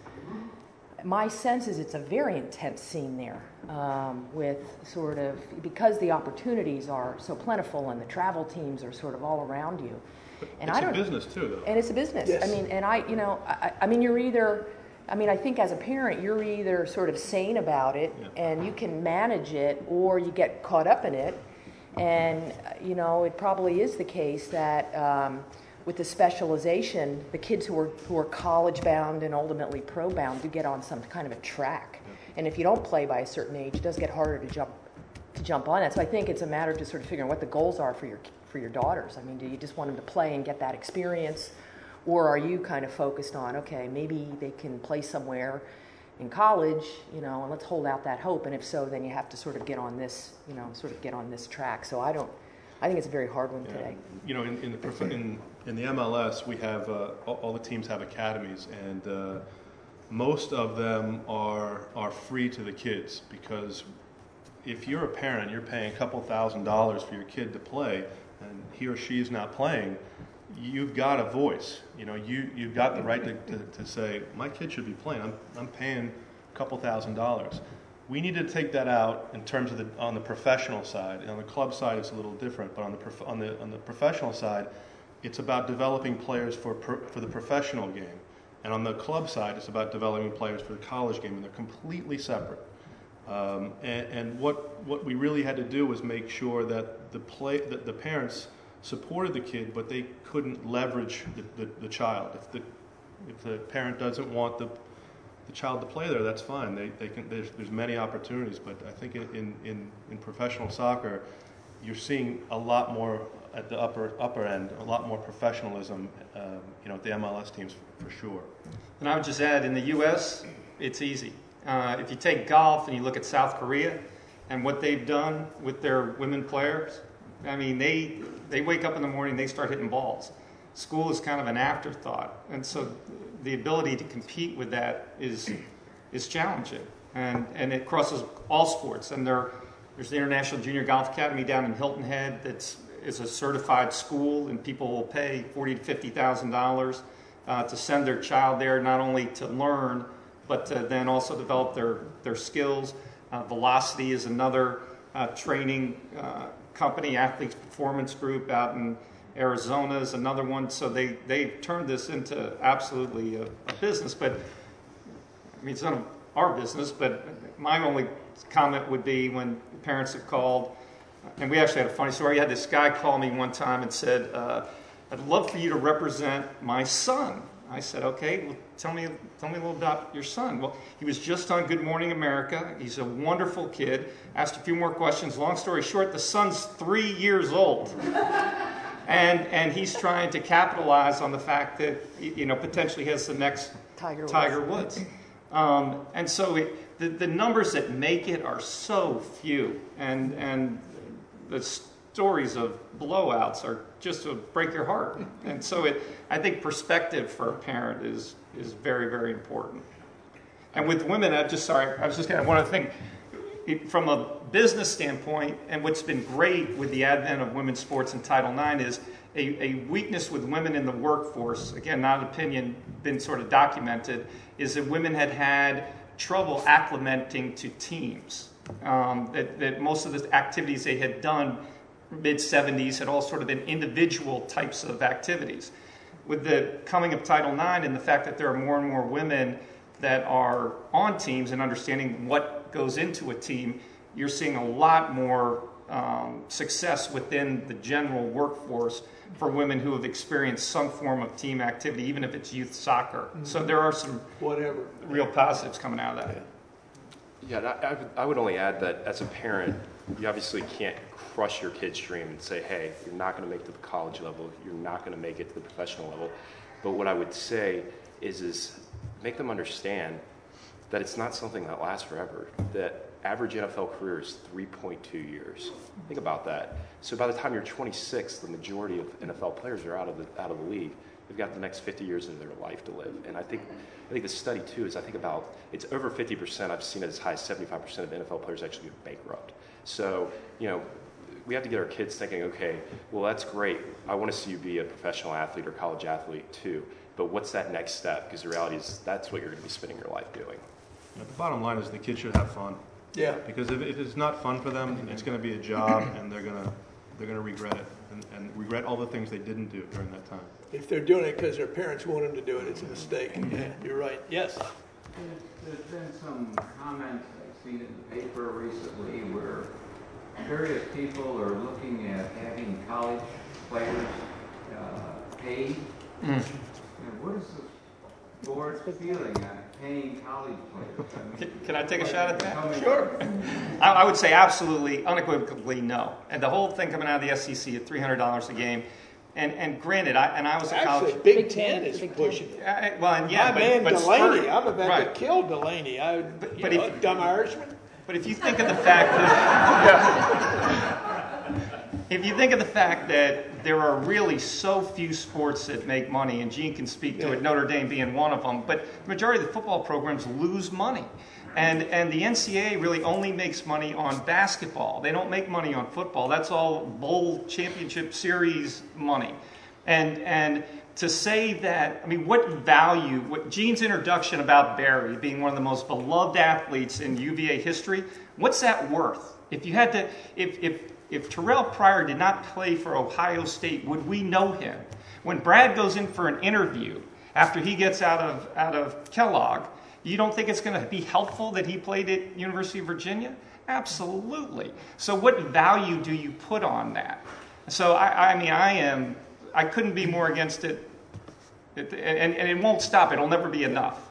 Speaker 4: My sense is it's a very intense scene there, um, with sort of, because the opportunities are so plentiful and the travel teams are sort of all around you. And
Speaker 5: it's
Speaker 4: I don't,
Speaker 5: a business too, though.
Speaker 4: And it's a business.
Speaker 3: Yes.
Speaker 4: I mean, and I, you know, I, I mean, you're either, I mean, I think as a parent, you're either sort of sane about it, yeah, and you can manage it, or you get caught up in it. And, you know, it probably is the case that um, with the specialization, the kids who are who are college bound and ultimately pro bound do get on some kind of a track. Yeah. And if you don't play by a certain age, it does get harder to jump to jump on that. So I think it's a matter of just sort of figuring what the goals are for your for your daughters. I mean, do you just want them to play and get that experience, or are you kind of focused on, okay, maybe they can play somewhere in college, you know, and let's hold out that hope. And if so, then you have to sort of get on this, you know, sort of get on this track. So I don't, I think it's a very hard one
Speaker 5: yeah.
Speaker 4: today.
Speaker 5: You know, in, in the prof- in, in the M L S, we have uh, all, all the teams have academies, and uh, most of them are are free to the kids, because if you're a parent, you're paying a couple thousand dollars for your kid to play, and he or she is not playing, you've got a voice. You know, you, you've got the right to, to, to say, my kid should be playing. I'm, I'm paying a couple thousand dollars. We need to take that out in terms of the, on the professional side. On the club side, it's a little different, but on the, prof, on the, on the professional side, it's about developing players for, for the professional game. And on the club side, it's about developing players for the college game, and they're completely separate. Um, and, and what what we really had to do was make sure that the play that the parents supported the kid, but they couldn't leverage the, the, the child. If the if the parent doesn't want the the child to play there, that's fine. They, they can, there's, there's many opportunities, but I think in, in, in professional soccer, you're seeing a lot more at the upper upper end, a lot more professionalism, um, you know, at the M L S teams for sure.
Speaker 6: And I would just add, in the U S, it's easy. Uh, if you take golf and you look at South Korea and what they've done with their women players, I mean, they they wake up in the morning, they start hitting balls. School is kind of an afterthought, and so the ability to compete with that is is challenging, and and it crosses all sports. And there, there's the International Junior Golf Academy down in Hilton Head that's is a certified school, and people will pay forty to fifty thousand dollars uh, to send their child there, not only to learn, but to then also develop their their skills. Uh, Velocity is another uh, training uh, company, Athletes Performance Group out in Arizona is another one. So they, they've turned this into absolutely a, a business. But, I mean, it's none of our business, but my only comment would be when parents have called, and we actually had a funny story. I had this guy call me one time and said, uh, I'd love for you to represent my son. I said, okay, well, tell me, tell me a little about your son. Well, he was just on Good Morning America. He's a wonderful kid. Asked a few more questions. Long story short, the son's three years old. And and he's trying to capitalize on the fact that, you know, potentially has the next
Speaker 4: Tiger Woods.
Speaker 6: Tiger Woods. Um, and so it, the, the numbers that make it are so few. And, and the stories of blowouts are just to break your heart. And so it, I think perspective for a parent is, is very, very important. And with women, I'm just sorry, I was just going to, one other thing. From a business standpoint, and what's been great with the advent of women's sports in Title nine is a, a weakness with women in the workforce, again, not an opinion, been sort of documented, is that women had had trouble acclimating to teams. Um, that, that most of the activities they had done mid seventies had all sort of been individual types of activities. With the coming of Title nine and the fact that there are more and more women that are on teams and understanding what goes into a team, you're seeing a lot more um, success within the general workforce for women who have experienced some form of team activity, even if it's youth soccer. Mm-hmm. So there are some
Speaker 3: whatever
Speaker 6: real positives coming out of that.
Speaker 7: Yeah, yeah I, I, would, I would only add that as a parent, you obviously can't crush your kid's dream and say, hey, you're not going to make it to the college level, you're not going to make it to the professional level. But what I would say is, is make them understand that it's not something that lasts forever, that average N F L career is three point two years. Think about that. So by the time you're twenty-six, the majority of N F L players are out of the out of the league. They've got the next fifty years of their life to live. And I think I think the study too is I think about it's over fifty percent. I've seen it as high as seventy-five percent of N F L players actually go bankrupt. So, you know, we have to get our kids thinking, okay, well, that's great. I want to see you be a professional athlete or college athlete too. But what's that next step? Because the reality is that's what you're going to be spending your life doing.
Speaker 5: The bottom line is the kids should have fun.
Speaker 3: Yeah.
Speaker 5: Because if, if it's not fun for them, it's going to be a job, and they're going to they're going to regret it, and, and regret all the things they didn't do during that time.
Speaker 3: If they're doing it because their parents want them to do it, it's a mistake. Yeah, you're right. Yes.
Speaker 9: There's been some comments I've seen in the paper recently where various people are looking at having college players uh, paid. Mm. And what is the board feeling on paying college players? I mean,
Speaker 6: can, can I take a shot at that?
Speaker 3: Sure.
Speaker 6: I, I would say absolutely, unequivocally no. And the whole thing coming out of the S E C at three hundred dollars a game. And and granted, I and I was a college.
Speaker 3: Actually, Big Ten is
Speaker 4: Big
Speaker 3: pushing it.
Speaker 6: Uh, well, and yeah,
Speaker 3: My
Speaker 6: but,
Speaker 3: man
Speaker 6: but
Speaker 3: Delaney,
Speaker 6: Spur-
Speaker 3: I'm about
Speaker 6: right.
Speaker 3: to kill Delaney. I,
Speaker 6: But-
Speaker 3: you
Speaker 6: but
Speaker 3: know,
Speaker 6: if-
Speaker 3: dumb Irishman.
Speaker 6: But if you think of the fact that if you think of the fact that there are really so few sports that make money, and Gene can speak to
Speaker 3: Yeah.
Speaker 6: it, Notre Dame being one of them, but the majority of the football programs lose money. And and the N C A A really only makes money on basketball. They don't make money on football. That's all bowl championship series money. And and to say that, I mean, what value, what Gene's introduction about Barry being one of the most beloved athletes in U V A history, what's that worth? If you had to, if if if Terrell Pryor did not play for Ohio State, would we know him? When Brad goes in for an interview after he gets out of out of Kellogg, you don't think it's going to be helpful that he played at University of Virginia? Absolutely. So what value do you put on that? So I, I mean, I am, I couldn't be more against it, it and, and it won't stop. It'll never be enough.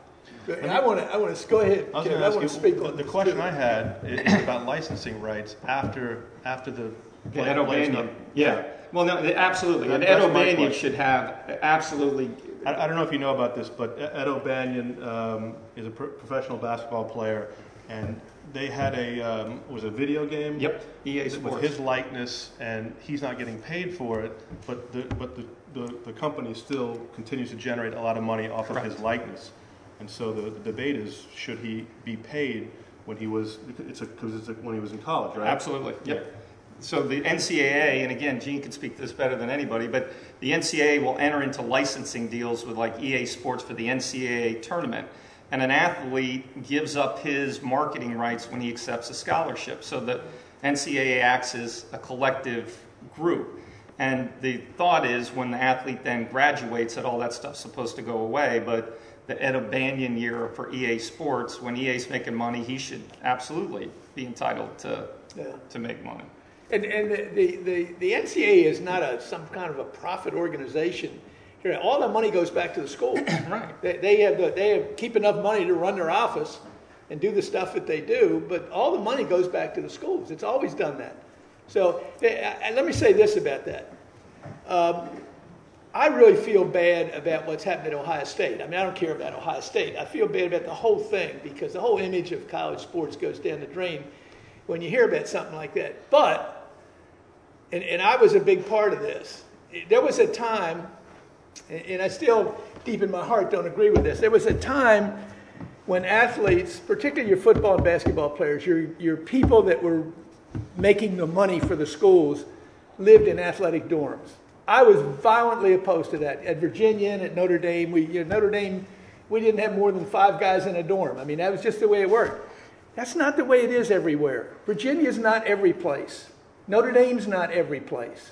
Speaker 3: I want to. I want to go ahead.
Speaker 5: I was
Speaker 3: Ken,
Speaker 5: going
Speaker 3: I
Speaker 5: to
Speaker 3: want
Speaker 5: ask
Speaker 3: to
Speaker 5: you,
Speaker 3: speak
Speaker 5: the,
Speaker 3: on
Speaker 5: the
Speaker 3: this
Speaker 5: question
Speaker 3: too.
Speaker 5: I had is about licensing rights after after the
Speaker 6: Yeah,
Speaker 5: play-
Speaker 6: Ed
Speaker 5: plays
Speaker 6: O'Banion.
Speaker 5: done.
Speaker 6: Yeah. Well, no, absolutely.
Speaker 5: That-
Speaker 6: And Ed
Speaker 5: that's my
Speaker 6: O'Banion
Speaker 5: question.
Speaker 6: should have absolutely.
Speaker 5: I, I don't know if you know about this, but Ed O'Banion um, is a pro- professional basketball player, and they had a um, was a video game.
Speaker 6: Yep. E A
Speaker 5: with
Speaker 6: Sports.
Speaker 5: his likeness, and he's not getting paid for it, but the but the, the, the company still continues to generate a lot of money off
Speaker 6: Correct.
Speaker 5: of his likeness. And so the, the debate is, should he be paid when he was it's because it's a, when he was in college, right?
Speaker 6: Absolutely. Yep. So the N C double A, and again, Gene can speak to this better than anybody, but the N C double A will enter into licensing deals with like E A Sports for the N C double A tournament. And an athlete gives up his marketing rights when he accepts a scholarship. So the N C double A acts as a collective group. And the thought is when the athlete then graduates that all that stuff's supposed to go away, but the Ed O'Banion year for E A Sports, when E A's making money, he should absolutely be entitled to
Speaker 3: Yeah.
Speaker 6: to make money.
Speaker 3: And, and the, the, the, the N C double A is not a, some kind of a profit organization. Here, all the money goes back to the school.
Speaker 6: Right.
Speaker 3: They, they, have the, they have keep enough money to run their office and do the stuff that they do, but all the money goes back to the schools. It's always done that. So uh, let me say this about that. Um, I really feel bad about what's happened at Ohio State. I mean, I don't care about Ohio State. I feel bad about the whole thing because the whole image of college sports goes down the drain when you hear about something like that. But, and, and I was a big part of this, there was a time, and I still, deep in my heart, don't agree with this. There was a time when athletes, particularly your football and basketball players, your, your people that were making the money for the schools, lived in athletic dorms. I was violently opposed to that. At Virginia and at Notre Dame, we, you know, Notre Dame, we didn't have more than five guys in a dorm. I mean, that was just the way it worked. That's not the way it is everywhere. Virginia's not every place. Notre Dame's not every place.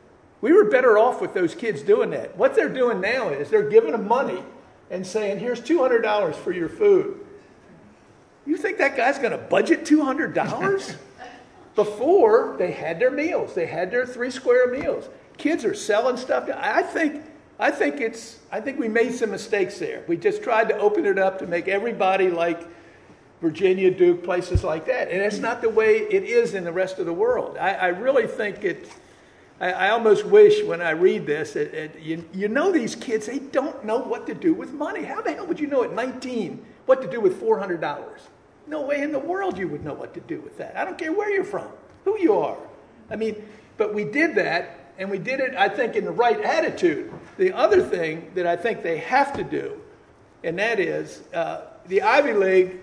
Speaker 3: We were better off with those kids doing that. What they're doing now is they're giving them money and saying, here's two hundred dollars for your food. You think that guy's going to budget two hundred dollars? Before, they had their meals. They had their three square meals. Kids are selling stuff. I think, I think it's, I think we made some mistakes there. We just tried to open it up to make everybody like Virginia, Duke, places like that. And it's not the way it is in the rest of the world. I, I really think it, I, I almost wish when I read this, it, it, you, you know these kids, they don't know what to do with money. How the hell would you know at nineteen what to do with four hundred dollars? No way in the world you would know what to do with that. I don't care where you're from, who you are. I mean, but we did that, and we did it, I think, in the right attitude. The other thing that I think they have to do, and that is, uh, the Ivy League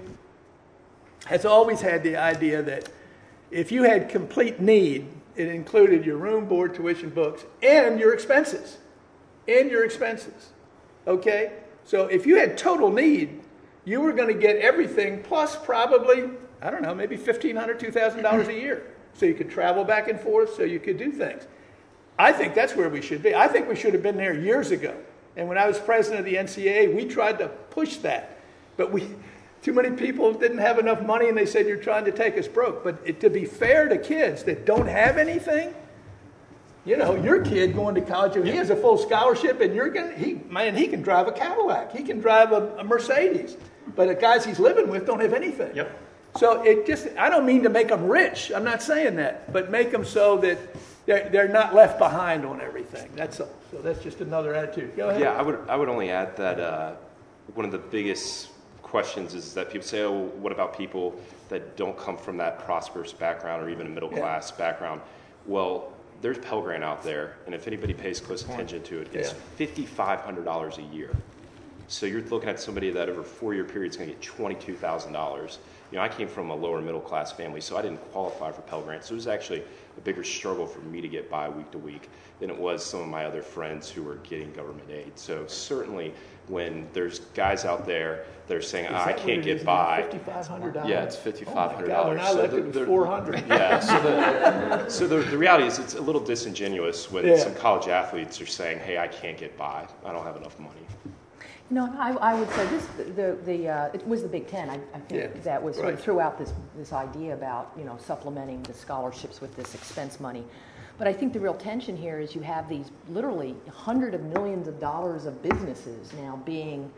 Speaker 3: has always had the idea that if you had complete need, it included your room, board, tuition, books, and your expenses. And your expenses. Okay? So if you had total need, you were going to get everything plus probably, I don't know, maybe fifteen hundred dollars, two thousand dollars a year. So you could travel back and forth, so you could do things. I think that's where we should be. I think we should have been there years ago. And when I was president of the N C double A, we tried to push that. But we, too many people didn't have enough money, and they said, you're trying to take us broke. But it, to be fair to kids that don't have anything, you know, your kid going to college, if he has a full scholarship, and you're going to, he, man, he can drive a Cadillac. He can drive a, a Mercedes. But the guys he's living with don't have anything.
Speaker 6: Yep.
Speaker 3: So it just, I don't mean to make them rich. I'm not saying that. But make them so that they're, they're not left behind on everything. That's all. So that's just another attitude. Go ahead.
Speaker 7: Yeah, I would I would only add that uh, one of the biggest questions is that people say, oh, what about people that don't come from that prosperous background or even a middle class yeah. background? Well, there's Pell Grant out there, and if anybody pays close attention to it, it's yeah. five thousand five hundred dollars a year. So you're looking at somebody that over a four-year period is going to get twenty-two thousand dollars. You know, I came from a lower middle-class family, so I didn't qualify for Pell Grant. So it was actually a bigger struggle for me to get by week to week than it was some of my other friends who were getting government aid. So certainly when there's guys out there that are saying, oh, I can't get by.
Speaker 3: five thousand five hundred dollars?
Speaker 7: Yeah, it's five thousand five hundred dollars.
Speaker 3: Oh my God, when I left it was four hundred dollars.
Speaker 7: Yeah, so, the, so the, the reality is it's a little disingenuous when yeah. some college athletes are saying, hey, I can't get by. I don't have enough money.
Speaker 4: No, I, I would say this. The the uh, it was the Big Ten. I, I think
Speaker 3: yeah,
Speaker 4: that was sort
Speaker 3: right.
Speaker 4: of threw out this this idea about you know supplementing the scholarships with this expense money. But I think the real tension here is you have these literally hundreds of millions of dollars of businesses now being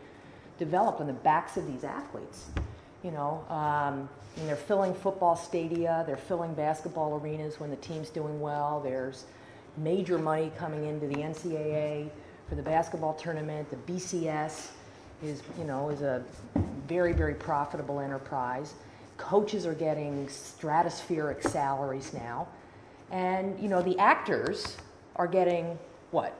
Speaker 4: developed on the backs of these athletes. You know, um, and they're filling football stadia, they're filling basketball arenas when the team's doing well. There's major money coming into the N C double A for the basketball tournament. The B C S is, you know, is a very, very profitable enterprise. Coaches are getting stratospheric salaries now. And, you know, the actors are getting what?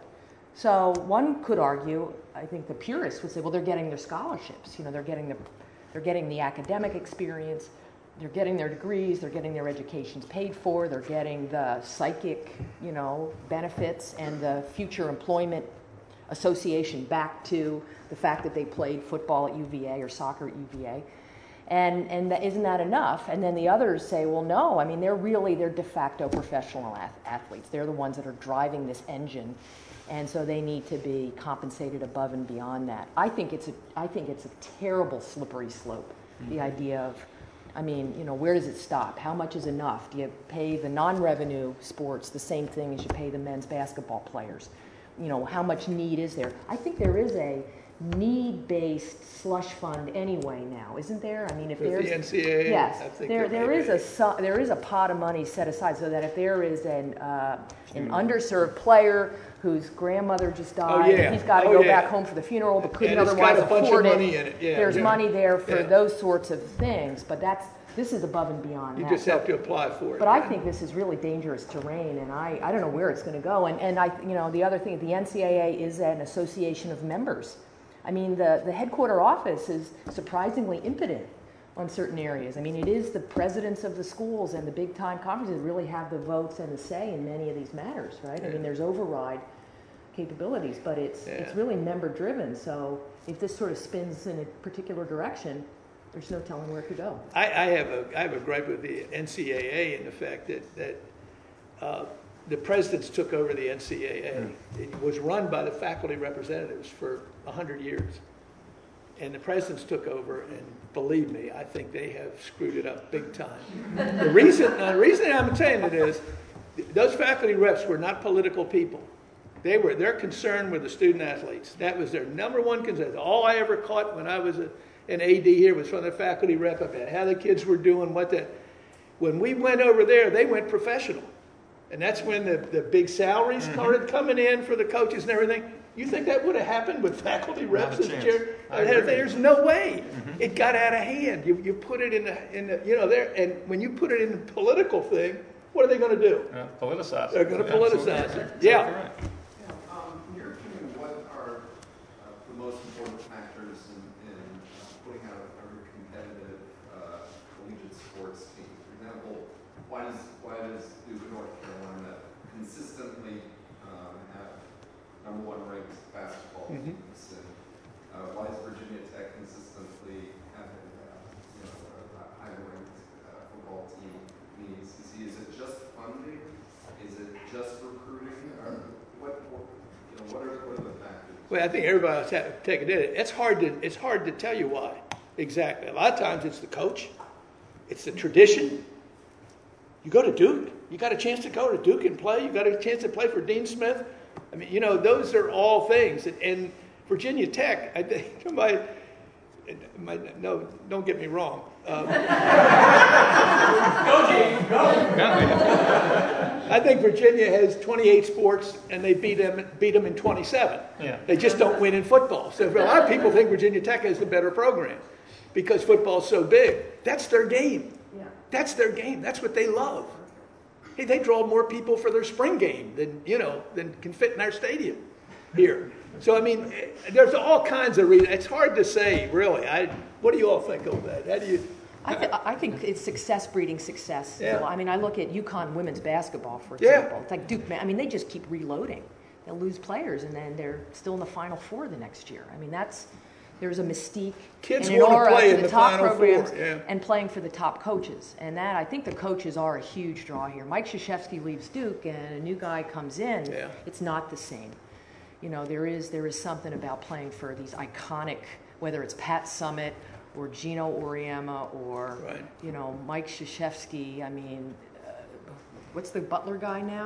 Speaker 4: So one could argue, I think the purists would say, well, they're getting their scholarships. You know, they're getting the, they're getting the academic experience, they're getting their degrees, they're getting their educations paid for, they're getting the psychic, you know, benefits and the future employment association back to the fact that they played football at U V A or soccer at U V A. And, and that, isn't that enough? And then the others say, well, no, I mean, they're really, they're de facto professional ath- athletes. They're the ones that are driving this engine. And so they need to be compensated above and beyond that. I think it's a, I think it's a terrible slippery slope, mm-hmm. the idea of, I mean, you know, where does it stop? How much is enough? Do you pay the non-revenue sports the same thing as you pay the men's basketball players? You know, how much need is there? I think there is a need-based slush fund anyway now, isn't there? I mean, if
Speaker 3: With
Speaker 4: there's
Speaker 3: the N C double A,
Speaker 4: yes,
Speaker 3: I think
Speaker 4: there there
Speaker 3: may
Speaker 4: is
Speaker 3: be.
Speaker 4: a su- there is a pot of money set aside so that if there is an uh, an underserved player whose grandmother just died,
Speaker 3: Oh, yeah.
Speaker 4: and he's got to
Speaker 3: Oh,
Speaker 4: go
Speaker 3: yeah.
Speaker 4: back home for the funeral but couldn't
Speaker 3: And it's got
Speaker 4: otherwise
Speaker 3: a bunch of
Speaker 4: afford
Speaker 3: money
Speaker 4: it.
Speaker 3: in it. Yeah,
Speaker 4: There's
Speaker 3: yeah.
Speaker 4: money there for
Speaker 3: Yeah.
Speaker 4: those sorts of things, but that's this is above and beyond
Speaker 3: You
Speaker 4: that.
Speaker 3: just
Speaker 4: So-
Speaker 3: have to apply for it.
Speaker 4: but I
Speaker 3: yeah.
Speaker 4: think this is really dangerous terrain, and I, I don't know where it's going to go. And, and I, you know, the other thing, the N C double A is an association of members. I mean, the, the headquarter office is surprisingly impotent on certain areas. I mean, it is the presidents of the schools and the big-time conferences that really have the votes and the say in many of these matters, right?
Speaker 3: Yeah.
Speaker 4: I mean, there's override capabilities, but it's
Speaker 3: Yeah.
Speaker 4: it's really member-driven. So if this sort of spins in a particular direction, there's no telling where it could go.
Speaker 3: I, I have a I have a gripe with the N C double A in the fact that that uh, the presidents took over the N C double A. It was run by the faculty representatives for a hundred years, and the presidents took over. And believe me, I think they have screwed it up big time. the reason uh, the reason I'm saying it is those faculty reps were not political people. They were their concern were the student athletes. That was their number one concern. All I ever caught when I was a an A D here was from the faculty rep about how the kids were doing, what the. When we went over there, they went professional. And that's when the, the big salaries
Speaker 6: Mm-hmm.
Speaker 3: started coming in for the coaches and everything. You think that would have happened with faculty reps
Speaker 6: Not a
Speaker 3: as
Speaker 6: chance.
Speaker 3: chair?
Speaker 6: I agree.
Speaker 3: There's no way.
Speaker 6: Mm-hmm.
Speaker 3: It got out of hand. You, you put it in the, in the, you know, there, and when you put it in the political thing, what are they going to do?
Speaker 6: Yeah, politicize it.
Speaker 3: They're going to
Speaker 6: Absolutely.
Speaker 3: politicize it.
Speaker 6: Absolutely
Speaker 3: Yeah.
Speaker 6: right.
Speaker 8: Yeah, um, in your opinion, what are uh, the most important factors in, in uh, putting out a competitive uh, collegiate sports team? For example, why does why does Duke North Carolina consistently um, have number one ranked basketball
Speaker 3: Mhm.
Speaker 8: teams, and uh, why does Virginia Tech consistently have a uh, you know a high ranked uh, football team in the A C C? Is it just funding? Is it just recruiting? Or what, what, you know, what are, what are the factors?
Speaker 3: Well, I think everybody's taking it. It's hard to it's hard to tell you why exactly. A lot of times it's the coach, it's the tradition. You go to Duke, you got a chance to go to Duke and play. You got a chance to play for Dean Smith. I mean, you know, those are all things. And, and Virginia Tech, I think somebody, my, no, don't get me wrong. Um, I think Virginia has twenty-eight sports, and they beat them beat them in twenty-seven.
Speaker 6: Yeah.
Speaker 3: They just don't win in football. So a lot of people think Virginia Tech has the better program because football's so big. That's their game.
Speaker 4: Yeah.
Speaker 3: That's their game. That's what they love. Hey, they draw more people for their spring game than you know than can fit in our stadium here. So I mean, there's all kinds of reasons. It's hard to say, really. I what do you all think of that? How do you?
Speaker 4: I, th- I think it's success breeding success.
Speaker 3: Yeah.
Speaker 4: I mean, I look at UConn women's basketball, for
Speaker 3: Yeah.
Speaker 4: example. It's like Duke. I mean, they just keep reloading. They'll lose players, and then they're still in the Final Four the next year. I mean, that's there's a mystique
Speaker 3: Kids
Speaker 4: and an
Speaker 3: wanna
Speaker 4: aura
Speaker 3: play
Speaker 4: to
Speaker 3: in
Speaker 4: the,
Speaker 3: the
Speaker 4: top
Speaker 3: Final
Speaker 4: programs
Speaker 3: Four, yeah.
Speaker 4: and playing for the top coaches. And that I think the coaches are a huge draw here. Mike Krzyzewski leaves Duke, and a new guy comes in.
Speaker 3: Yeah.
Speaker 4: It's not the same. You know, there is there is something about playing for these iconic, whether it's Pat Summitt or Gino Auriemma or,
Speaker 3: Right.
Speaker 4: you know, Mike Krzyzewski. I mean, uh, what's the Butler guy now?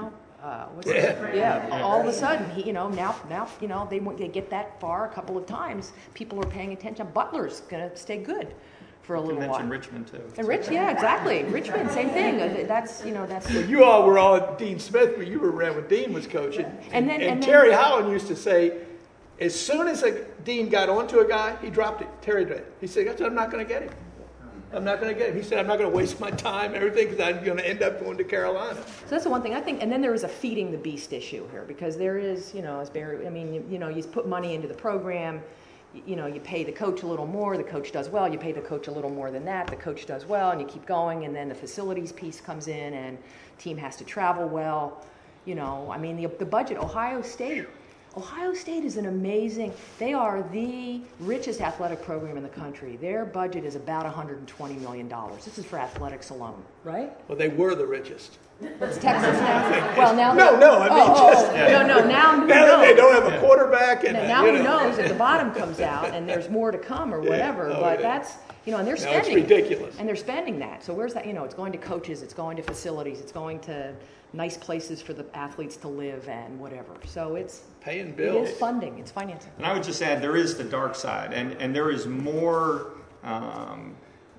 Speaker 4: Uh, what's yeah. yeah, all of a sudden, he, you know, now, now, you know, they they get that far a couple of times. People are paying attention. Butler's going to stay good for a little
Speaker 6: you
Speaker 4: while.
Speaker 6: mentioned Richmond too.
Speaker 4: And Rich, yeah, exactly. Richmond, same thing. That's you know, that's.
Speaker 3: Well, you all were all at Dean Smith, but you were around when Dean was coaching.
Speaker 4: And then,
Speaker 3: and,
Speaker 4: and
Speaker 3: Terry
Speaker 4: then,
Speaker 3: Holland used to say, as soon as a Dean got onto a guy, he dropped it. Terry did. He said, "I'm not going to get him. I'm not going to get him." He said, "I'm not going to waste my time, everything, because I'm going to end up going to Carolina."
Speaker 4: So that's the one thing I think. And then there is a feeding the beast issue here, because there is, you know, as Barry, I mean, you, you know, you put money into the program, you, you know, you pay the coach a little more, the coach does well, you pay the coach a little more than that, the coach does well, and you keep going, and then the facilities piece comes in, and team has to travel well. You know, I mean, the, the budget, Ohio State, Ohio State is an amazing, they are the richest athletic program in the country. Their budget is about one hundred twenty million dollars. This is for athletics alone, right?
Speaker 3: Well, they were the richest.
Speaker 4: That's Texas now. Well, now
Speaker 3: no, no, I mean,
Speaker 4: oh,
Speaker 3: just,
Speaker 4: oh, no, no, now who
Speaker 3: now
Speaker 4: knows?
Speaker 3: that they don't have a quarterback. And,
Speaker 4: now
Speaker 3: you
Speaker 4: who
Speaker 3: know.
Speaker 4: knows if the bottom comes out and there's more to come or whatever,
Speaker 3: Yeah. Oh,
Speaker 4: but
Speaker 3: yeah.
Speaker 4: that's, you know, and they're
Speaker 3: No,
Speaker 4: spending
Speaker 3: it's ridiculous.
Speaker 4: And they're spending that. So where's that, you know, it's going to coaches, it's going to facilities, it's going to nice places for the athletes to live and whatever. So it's
Speaker 3: paying bills.
Speaker 4: It is funding, it's financing.
Speaker 6: And I would just add, there is the dark side, and, and there is more um,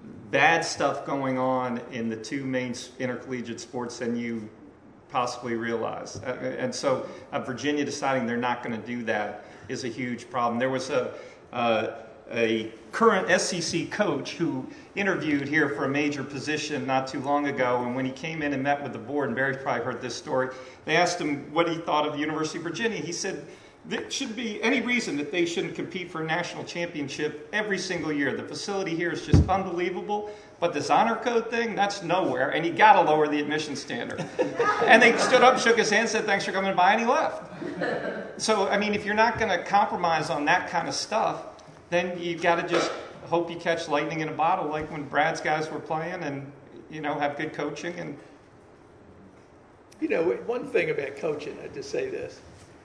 Speaker 6: bad stuff going on in the two main intercollegiate sports than you possibly realize. Uh, and so uh, Virginia deciding they're not going to do that is a huge problem. There was a uh, a current S E C coach who interviewed here for a major position not too long ago, and when he came in and met with the board, and Barry's probably heard this story, they asked him what he thought of the University of Virginia. He said there shouldn't be any reason that they shouldn't compete for a national championship every single year. The facility here is just unbelievable, but this honor code thing, that's nowhere, and you got to lower the admission standard. And they stood up, shook his hand, said, "Thanks for coming by," and he left. So, I mean, if you're not going to compromise on that kind of stuff, then you got to just hope you catch lightning in a bottle, like when Brad's guys were playing, and you know, have good coaching. And
Speaker 3: you know, one thing about coaching, I just say this: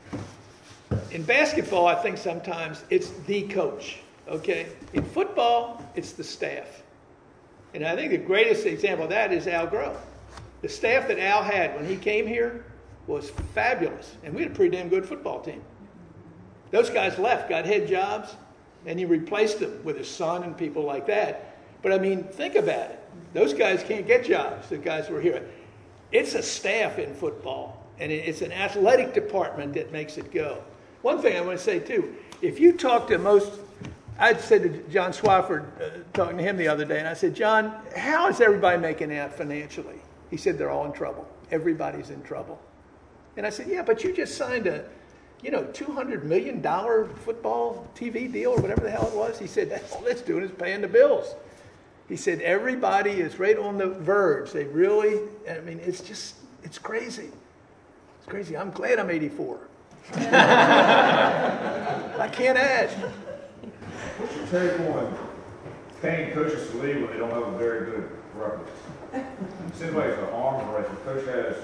Speaker 3: in basketball, I think sometimes it's the coach. Okay, in football, it's the staff, and I think the greatest example of that is Al Groh. The staff that Al had when he came here was fabulous, and we had a pretty damn good football team. Those guys left, got head jobs. And he replaced them with his son and people like that. But I mean, think about it. Those guys can't get jobs, the guys who are here. It's a staff in football, and it's an athletic department that makes it go. One thing I want to say, too, if you talk to most, I said to John Swafford, uh, talking to him the other day, and I said, "John, how is everybody making out financially?" He said, "They're all in trouble. Everybody's in trouble." And I said, "Yeah, but you just signed a, you know, two hundred million dollars football T V deal or whatever the hell it was." He said, "That's all it's doing is paying the bills." He said, "Everybody is right on the verge. They really, I mean, it's just, it's crazy. It's crazy. I'm glad I'm eighty-four. I can't add."
Speaker 10: What's your take on paying coaches to leave when they don't have a very good record? It seems like it's an arms race. The coach has...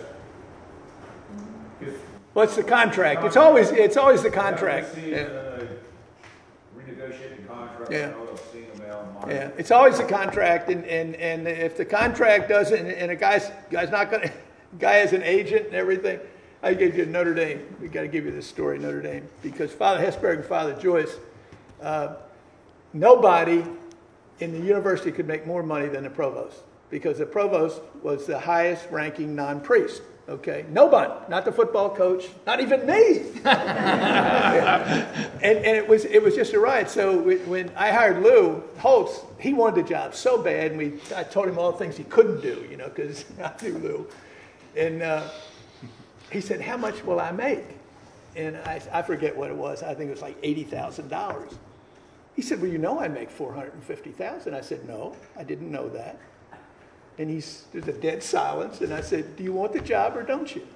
Speaker 3: Well, it's the contract. It's always it's always the contract.
Speaker 10: Yeah. Uh, renegotiating contract.
Speaker 3: Yeah.
Speaker 10: Yeah.
Speaker 3: It's always the contract, and, and, and if the contract doesn't, and a guy's guy's not going to, guy has an agent and everything. I gave you Notre Dame. We got to give you this story, Notre Dame, because Father Hesberg and Father Joyce, uh, nobody in the university could make more money than the provost, because the provost was the highest ranking non-priest. Okay, nobody, not the football coach, not even me. Yeah. And and it was it was just a riot. So when I hired Lou Holtz, he wanted the job so bad, and we I told him all the things he couldn't do, you know, because I knew Lou. And uh, he said, "How much will I make?" And I I forget what it was. I think it was like eighty thousand dollars. He said, "Well, you know, I make four hundred and fifty thousand." I said, "No, I didn't know that." And he's, there's a dead silence, and I said, "Do you want the job or don't you?"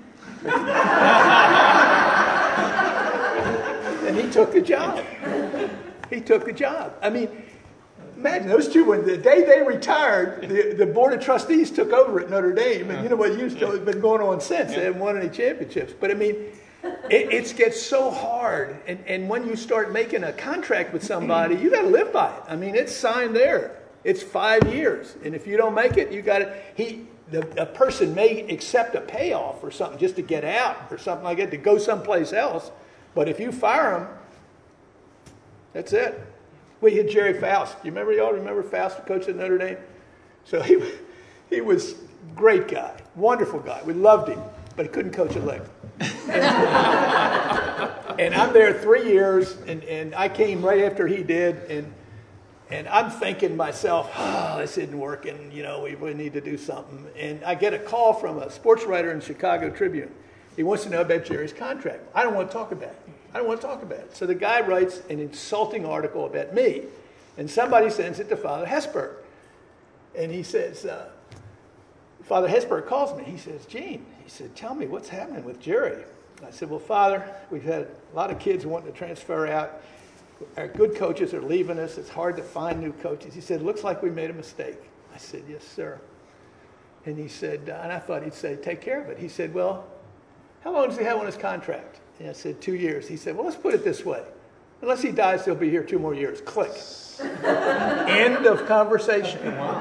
Speaker 3: And he took the job. He took the job. I mean, imagine those two, when the day they retired, the, the board of trustees took over at Notre Dame, and you know what used to have been going on since. They haven't won any championships. But I mean, it, it gets so hard, and, and when you start making a contract with somebody, you got to live by it. I mean, it's signed there. It's five years, and if you don't make it, you got it. He, the, a person may accept a payoff or something just to get out or something like that, to go someplace else. But if you fire them, that's it. We had Jerry Faust. You remember, y'all remember Faust, the coach at Notre Dame? So he, he was a great guy, wonderful guy. We loved him, but he couldn't coach a lick. And, and I'm there three years, and, and I came right after he did, and and I'm thinking to myself, oh, this isn't working, you know, we, we need to do something. And I get a call from a sports writer in the Chicago Tribune. He wants to know about Jerry's contract. I don't want to talk about it. I don't want to talk about it. So the guy writes an insulting article about me, and somebody sends it to Father Hesburgh. And he says, uh, Father Hesburgh calls me. He says, Gene, he said, tell me what's happening with Jerry. I said, well, Father, we've had a lot of kids wanting to transfer out. Our good coaches are leaving us. It's hard to find new coaches. He said, looks like we made a mistake. I said, yes, sir. And he said, uh, and I thought he'd say, take care of it. He said, well, how long does he have on his contract? And I said, two years. He said, well, let's put it this way. Unless he dies, he'll be here two more years. Click. End of conversation.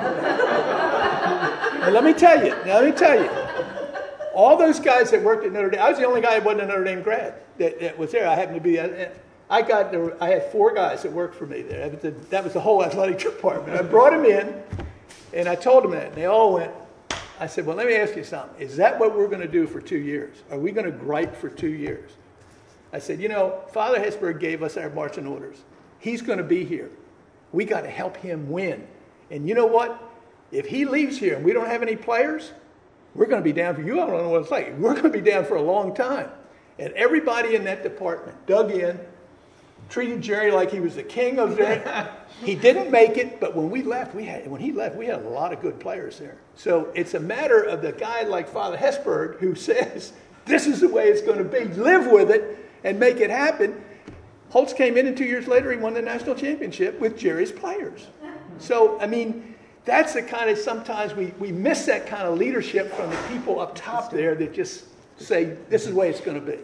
Speaker 3: Now, let me tell you, now let me tell you, all those guys that worked at Notre Dame, I was the only guy that wasn't a Notre Dame grad that, that was there. I happened to be, I got, there, I had four guys that worked for me there. That was, the, that was the whole athletic department. I brought them in, and I told them that, and they all went, I said, well, let me ask you something. Is that what we're going to do for two years? Are we going to gripe for two years? I said, you know, Father Hesburgh gave us our marching orders. He's going to be here. We got to help him win. And you know what? If he leaves here and we don't have any players, we're going to be down for, you don't know what it's like. We're going to be down for a long time. And everybody in that department dug in, treated Jerry like he was the king of Jerry. He didn't make it, but when we left, we had when he left, we had a lot of good players there. So it's a matter of the guy like Father Hesburgh who says, this is the way it's going to be. Live with it and make it happen. Holtz came in, and two years later, he won the national championship with Jerry's players. So, I mean, that's the kind of, sometimes we, we miss that kind of leadership from the people up top there that just say, this is the way it's going to be.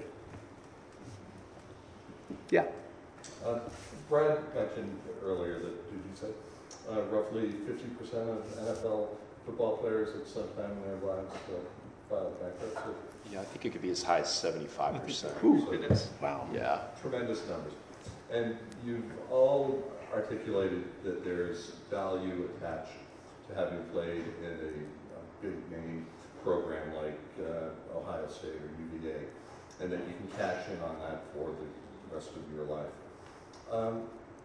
Speaker 3: Yeah.
Speaker 11: Uh, Brad mentioned earlier that, did you say, uh, roughly fifty percent of N F L football players at some time in their lives uh, filed bankruptcy?
Speaker 7: Yeah, I think it could be as high as seventy-five percent.
Speaker 11: Ooh,
Speaker 7: it is.
Speaker 3: Wow.
Speaker 7: Yeah.
Speaker 11: Tremendous numbers. And you've all articulated that there's value attached to having played in a, a big name program like uh, Ohio State or U V A, and that you can cash in on that for the rest of your life. Um,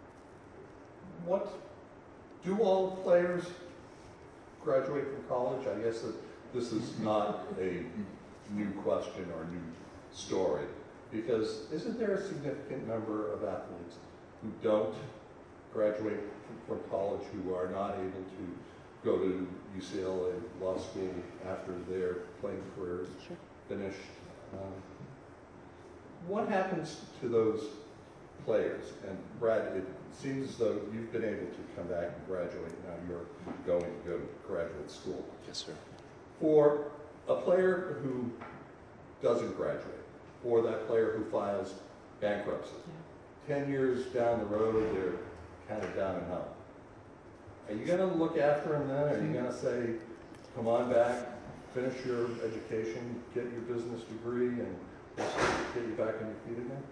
Speaker 11: what, do all players graduate from college? I guess that this is not a new question or new story, because isn't there a significant number of athletes who don't graduate from college, who are not able to go to U C L A law school after their playing careers sure. finished? Um, what happens to those players? And Brad, it seems as though you've been able to come back and graduate. Now you're going to go to graduate school.
Speaker 7: Yes, sir.
Speaker 11: For a player who doesn't graduate, or that player who files bankruptcy, yeah. ten years down the road, they're kind of down and out. Are you going to look after them then? Are you going to say, come on back, finish your education, get your business degree, and get you back on your feet again?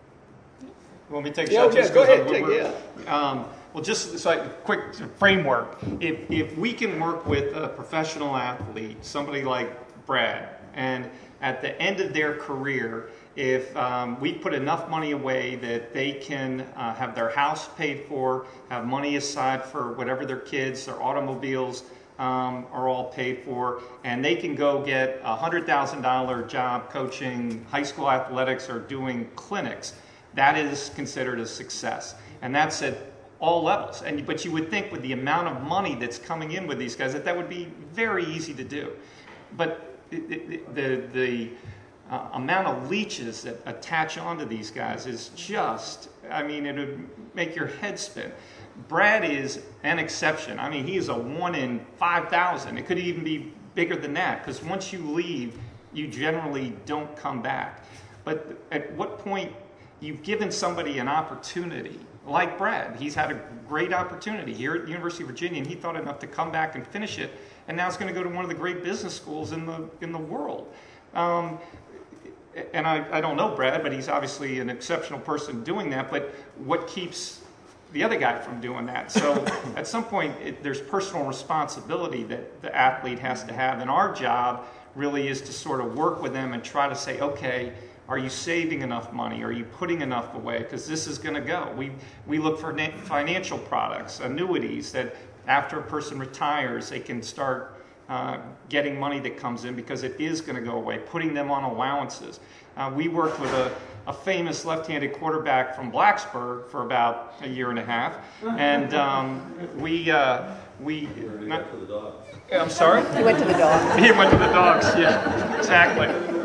Speaker 6: Want me to take a
Speaker 3: yeah,
Speaker 6: shot?
Speaker 3: Yeah,
Speaker 6: just
Speaker 3: go ahead.
Speaker 6: Take,
Speaker 3: yeah.
Speaker 6: Um, well, just so a quick framework. If, if we can work with a professional athlete, somebody like Brad, and at the end of their career, if um, we put enough money away that they can uh, have their house paid for, have money aside for whatever their kids, their automobiles um, are all paid for, and they can go get a one hundred thousand dollars job coaching high school athletics or doing clinics, that is considered a success. And that's at all levels. And but you would think with the amount of money that's coming in with these guys that that would be very easy to do. But the, the, the uh, amount of leeches that attach onto these guys is just, I mean, it would make your head spin. Brad is an exception. I mean, he is a one in five thousand. It could even be bigger than that, because once you leave, you generally don't come back. But at what point, you've given somebody an opportunity like Brad. He's had a great opportunity here at the University of Virginia, and he thought enough to come back and finish it, and now he's going to go to one of the great business schools in the in the world. Um, and I, I don't know Brad, but he's obviously an exceptional person doing that, but what keeps the other guy from doing that? So at some point, it, there's personal responsibility that the athlete has to have, and our job really is to sort of work with them and try to say, okay, are you saving enough money? Are you putting enough away? Because this is going to go. We we look for na- financial products, annuities, that after a person retires, they can start uh, getting money that comes in because it is going to go away, putting them on allowances. Uh, we worked with a, a famous left-handed quarterback from Blacksburg for about a year and a half, and um, we... Uh, we not,
Speaker 11: to the dogs.
Speaker 6: I'm sorry?
Speaker 4: He went to the dogs.
Speaker 6: He went to the dogs, yeah, exactly.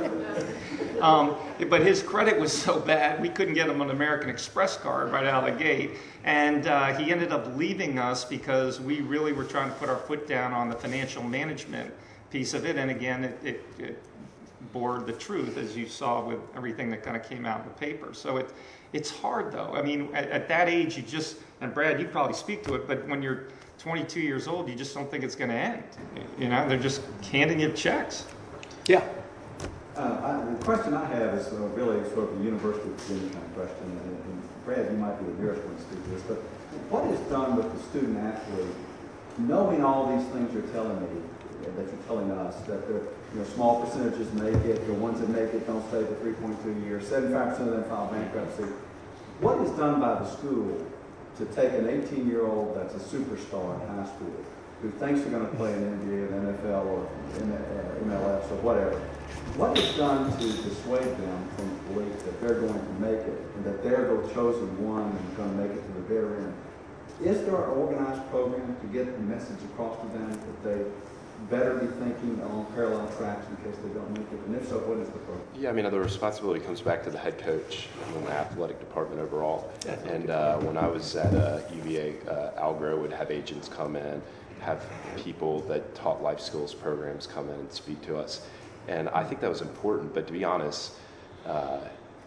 Speaker 6: Um, but his credit was so bad, we couldn't get him an American Express card right out of the gate. And uh, he ended up leaving us because we really were trying to put our foot down on the financial management piece of it. And again, it, it, it bore the truth, as you saw with everything that kind of came out in the paper. So it, it's hard, though. I mean, at, at that age, you just, and Brad, you probably speak to it, but when you're twenty-two years old, you just don't think it's going to end. You know, they're just handing you checks.
Speaker 3: Yeah.
Speaker 12: Uh, I, the question I have is uh, really sort of a University of Virginia kind of question, and, and Brad, you might be the nearest one to speak to this, but what is done with the student athlete, knowing all these things you're telling me, uh, that you're telling us, that the you know, small percentages make it, the ones that make it don't stay for three point two years, seventy-five percent of them file bankruptcy. What is done by the school to take an eighteen-year-old that's a superstar in high school, who thinks they're going to play in N B A, or N F L, or M L S, or whatever? What is done to dissuade them from belief that they're going to make it, and that they're the chosen one and going to make it to the very end? Is there an organized program to get the message across to them that they better be thinking along parallel tracks in case they don't make it? And if so, what is the program?
Speaker 7: Yeah, I mean, the responsibility comes back to the head coach and the athletic department overall. And uh, when I was at uh, U V A, uh, Algro would have agents come in, have people that taught life skills programs come in and speak to us. And I think that was important. But to be honest, uh,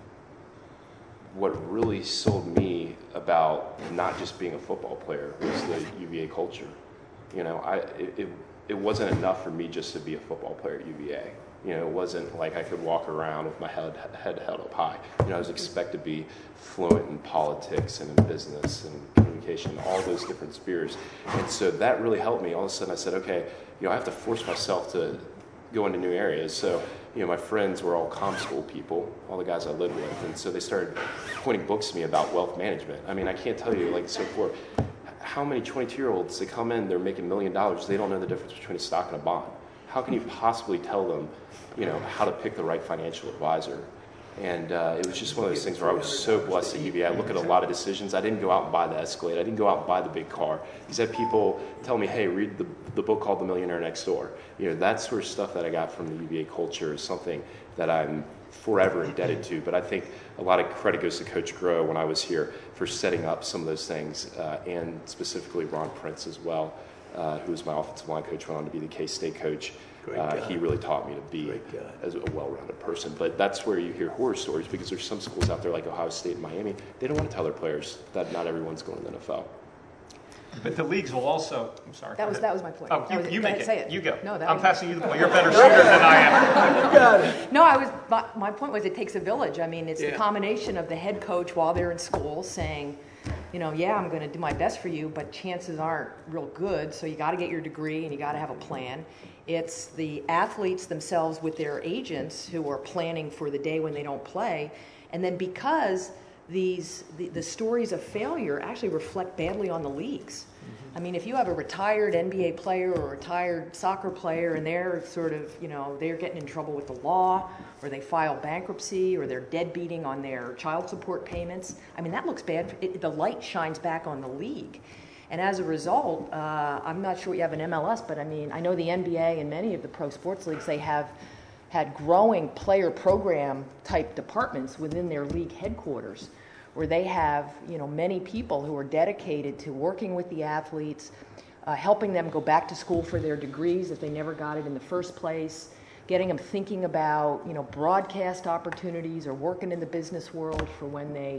Speaker 7: what really sold me about not just being a football player was the U V A culture. You know, I it, it, it wasn't enough for me just to be a football player at U V A. You know, it wasn't like I could walk around with my head, head held up high. You know, I was expected to be fluent in politics and in business and communication, all those different spheres. And so that really helped me. All of a sudden I said, okay, you know, I have to force myself to go into new areas. So, you know, my friends were all comm school people, all the guys I lived with. And so they started pointing books to me about wealth management. I mean, I can't tell you, like, so for how many twenty-two-year-olds, they come in, they're making a million dollars, they don't know the difference between a stock and a bond. How can you possibly tell them, you know, how to pick the right financial advisor? And uh, it was just one of those things where I was so blessed at U V A. I look at a lot of decisions. I didn't go out and buy the Escalade. I didn't go out and buy the big car. These had people tell me, hey, read the, the book called The Millionaire Next Door. You know, that sort of stuff that I got from the U V A culture is something that I'm forever indebted to. But I think a lot of credit goes to Coach Groh when I was here for setting up some of those things, uh, and specifically Ron Prince as well, uh, who was my offensive line coach, went on to be the K-State coach. Uh, he really taught me to be as a well-rounded person. But that's where you hear horror stories, because there's some schools out there like Ohio State and Miami, they don't want to tell their players that not everyone's going to the N F L.
Speaker 6: But the leagues will also, I'm sorry.
Speaker 4: That was that was my point.
Speaker 6: Oh, you,
Speaker 4: was,
Speaker 6: you
Speaker 4: go
Speaker 6: make
Speaker 4: ahead,
Speaker 6: it.
Speaker 4: Say it.
Speaker 6: You go.
Speaker 4: No, that
Speaker 6: I'm
Speaker 4: was,
Speaker 6: passing you the point. You're a better shooter than I am.
Speaker 3: You got it.
Speaker 4: No, I was. But my point was, it takes a village. I mean, it's
Speaker 3: Yeah.
Speaker 4: the combination of the head coach while they're in school saying, you know, yeah, I'm going to do my best for you, but chances aren't real good. So you got to get your degree and you got to have a plan. It's the athletes themselves with their agents who are planning for the day when they don't play, and then because these the, the stories of failure actually reflect badly on the leagues. I mean, if you have a retired N B A player or a retired soccer player and they're sort of, you know, they're getting in trouble with the law, or they file bankruptcy, or they're deadbeating on their child support payments, I mean, that looks bad. It, the light shines back on the league. And as a result, uh, I'm not sure you have an M L S, but I mean, I know the N B A and many of the pro sports leagues, they have had growing player program type departments within their league headquarters, where they have, you know, many people who are dedicated to working with the athletes, uh, helping them go back to school for their degrees if they never got it in the first place, getting them thinking about, you know, broadcast opportunities or working in the business world for when they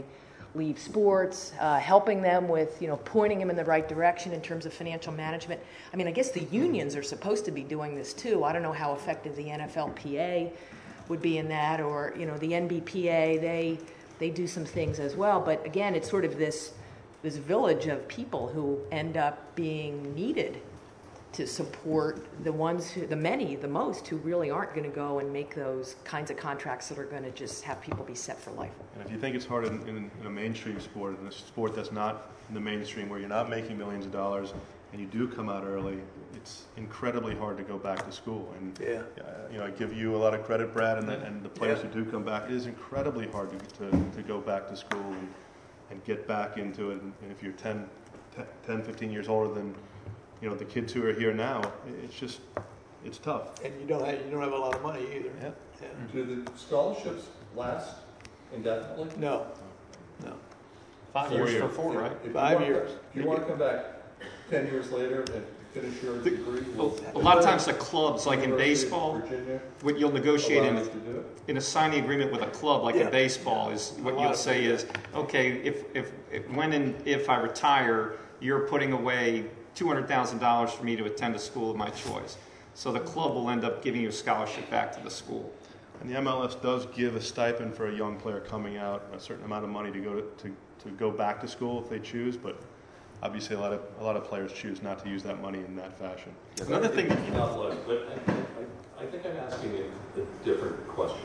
Speaker 4: leave sports, uh, helping them with, you know, pointing them in the right direction in terms of financial management. I mean, I guess the unions are supposed to be doing this too. I don't know how effective the N F L P A would be in that, or, you know, the N B P A, they they do some things as well. But again, it's sort of this this village of people who end up being needed to support the ones who, the many, the most, who really aren't going to go and make those kinds of contracts that are going to just have people be set for life.
Speaker 5: And if you think it's hard in, in, in a mainstream sport, in a sport that's not in the mainstream, where you're not making millions of dollars, and you do come out early, it's incredibly hard to go back to school. And
Speaker 3: yeah.
Speaker 5: uh, you know, I give you a lot of credit, Brad, and the, and the players
Speaker 3: yeah.
Speaker 5: who do come back. It is incredibly hard to to, to go back to school and, and get back into it. And, and if you're ten, ten, fifteen years older than, you know, the kids who are here now, it's just, it's tough.
Speaker 3: And you don't have, you don't have a lot of money either.
Speaker 5: Yeah.
Speaker 3: yeah.
Speaker 11: Do the scholarships last indefinitely?
Speaker 3: No, no.
Speaker 6: Five
Speaker 5: Four
Speaker 6: years
Speaker 5: years.
Speaker 6: for four, right?
Speaker 11: If you
Speaker 3: Five
Speaker 11: want-
Speaker 3: years.
Speaker 11: If you want to come back ten years later and finish your degree,
Speaker 6: Well, a lot of times the clubs, like in
Speaker 11: University of
Speaker 6: baseball,
Speaker 11: Virginia
Speaker 6: what you'll negotiate in,
Speaker 11: allows you to do it.
Speaker 6: in a signing agreement with a club, like
Speaker 3: Yeah.
Speaker 6: in baseball, is what
Speaker 3: lot
Speaker 6: you'll
Speaker 3: of
Speaker 6: say
Speaker 3: people.
Speaker 6: is, okay, if, if, if when and if I retire, you're putting away two hundred thousand dollars for me to attend a school of my choice. So the club will end up giving you a scholarship back to the school.
Speaker 5: And the M L S does give a stipend for a young player coming out, a certain amount of money to go to, to, to go back to school if they choose, but obviously a lot of a lot of players choose not to use that money in that fashion.
Speaker 6: Another thing,
Speaker 11: Not like, but I, I, I think I'm asking a, a different question.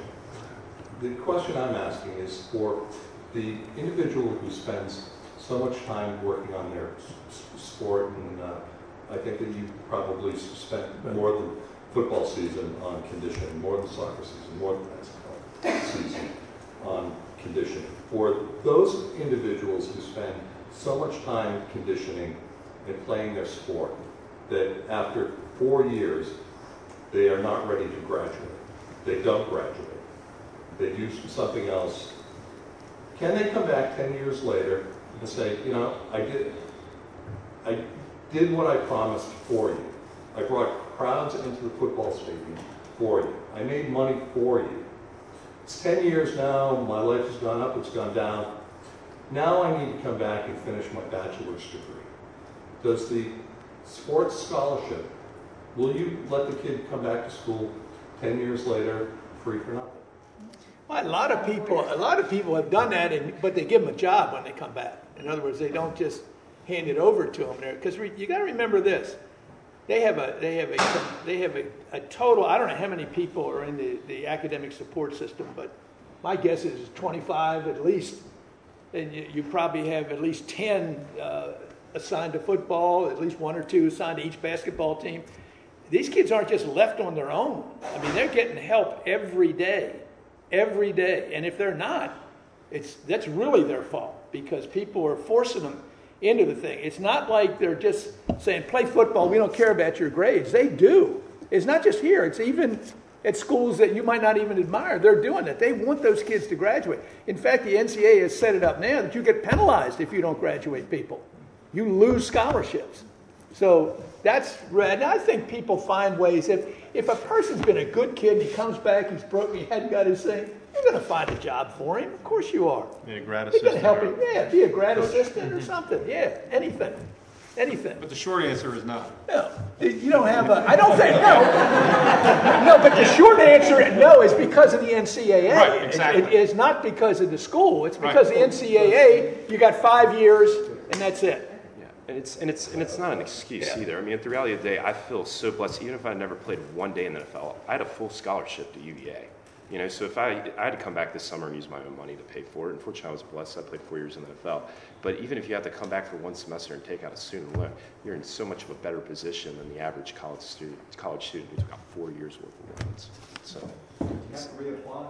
Speaker 11: The question I'm asking is for the individual who spends so much time working on their s- sport, and uh, I think that you probably spent more than football season on conditioning, more than soccer season, more than basketball season on conditioning. For those individuals who spend so much time conditioning and playing their sport that after four years they are not ready to graduate. They don't graduate. They do something else. Can they come back ten years later and say, you know, I did, I did what I promised for you. I brought crowds into the football stadium for you. I made money for you. It's ten years now, my life has gone up, it's gone down. Now I need to come back and finish my bachelor's degree. Does the sports scholarship, will you let the kid come back to school ten years later free for nothing?
Speaker 3: Well, a lot of people, a lot of people have done that, and, but they give them a job when they come back. In other words, they don't just hand it over to them there, because you got to remember this: they have a, they have a, they have a, a total. I don't know how many people are in the, the academic support system, but my guess is twenty-five at least, and you, you probably have at least ten uh, assigned to football, at least one or two assigned to each basketball team. These kids aren't just left on their own. I mean, they're getting help every day. Every day. And if they're not, it's that's really their fault, because people are forcing them into the thing. It's not like they're just saying, play football, we don't care about your grades. They do. It's not just here. It's even at schools that you might not even admire. They're doing it. They want those kids to graduate. In fact, the N C double A has set it up now that you get penalized if you don't graduate people. You lose scholarships. So that's red. And I think people find ways. If if a person's been a good kid and he comes back, he's broken, he hadn't got his thing, you're going to find a job for him. Of course you are.
Speaker 5: Yeah, grad
Speaker 3: You're going
Speaker 5: assistant.
Speaker 3: to help
Speaker 5: or-
Speaker 3: him. Yeah, be a grad assistant or something. Yeah, anything. Anything.
Speaker 6: but the short answer is no.
Speaker 3: No, you don't have a. I don't think no. No, but the short answer, no, is because of the N C double A.
Speaker 6: Right, exactly.
Speaker 3: It, it is not because of the school. It's because
Speaker 6: Right.
Speaker 3: the N C double A. You got five years, and that's it.
Speaker 7: Yeah, and it's and it's and it's not an excuse
Speaker 3: Yeah.
Speaker 7: either. I mean, at the reality of the day, I feel so blessed. Even if I never played one day in the N F L, I had a full scholarship to U V A. You know, so if I I had to come back this summer and use my own money to pay for it. Unfortunately, I was blessed. I played four years in the N F L. But even if you have to come back for one semester and take out a student loan, you're in so much of a better position than the average college student. College student who took out four years worth of loans. So
Speaker 12: You have to reapply.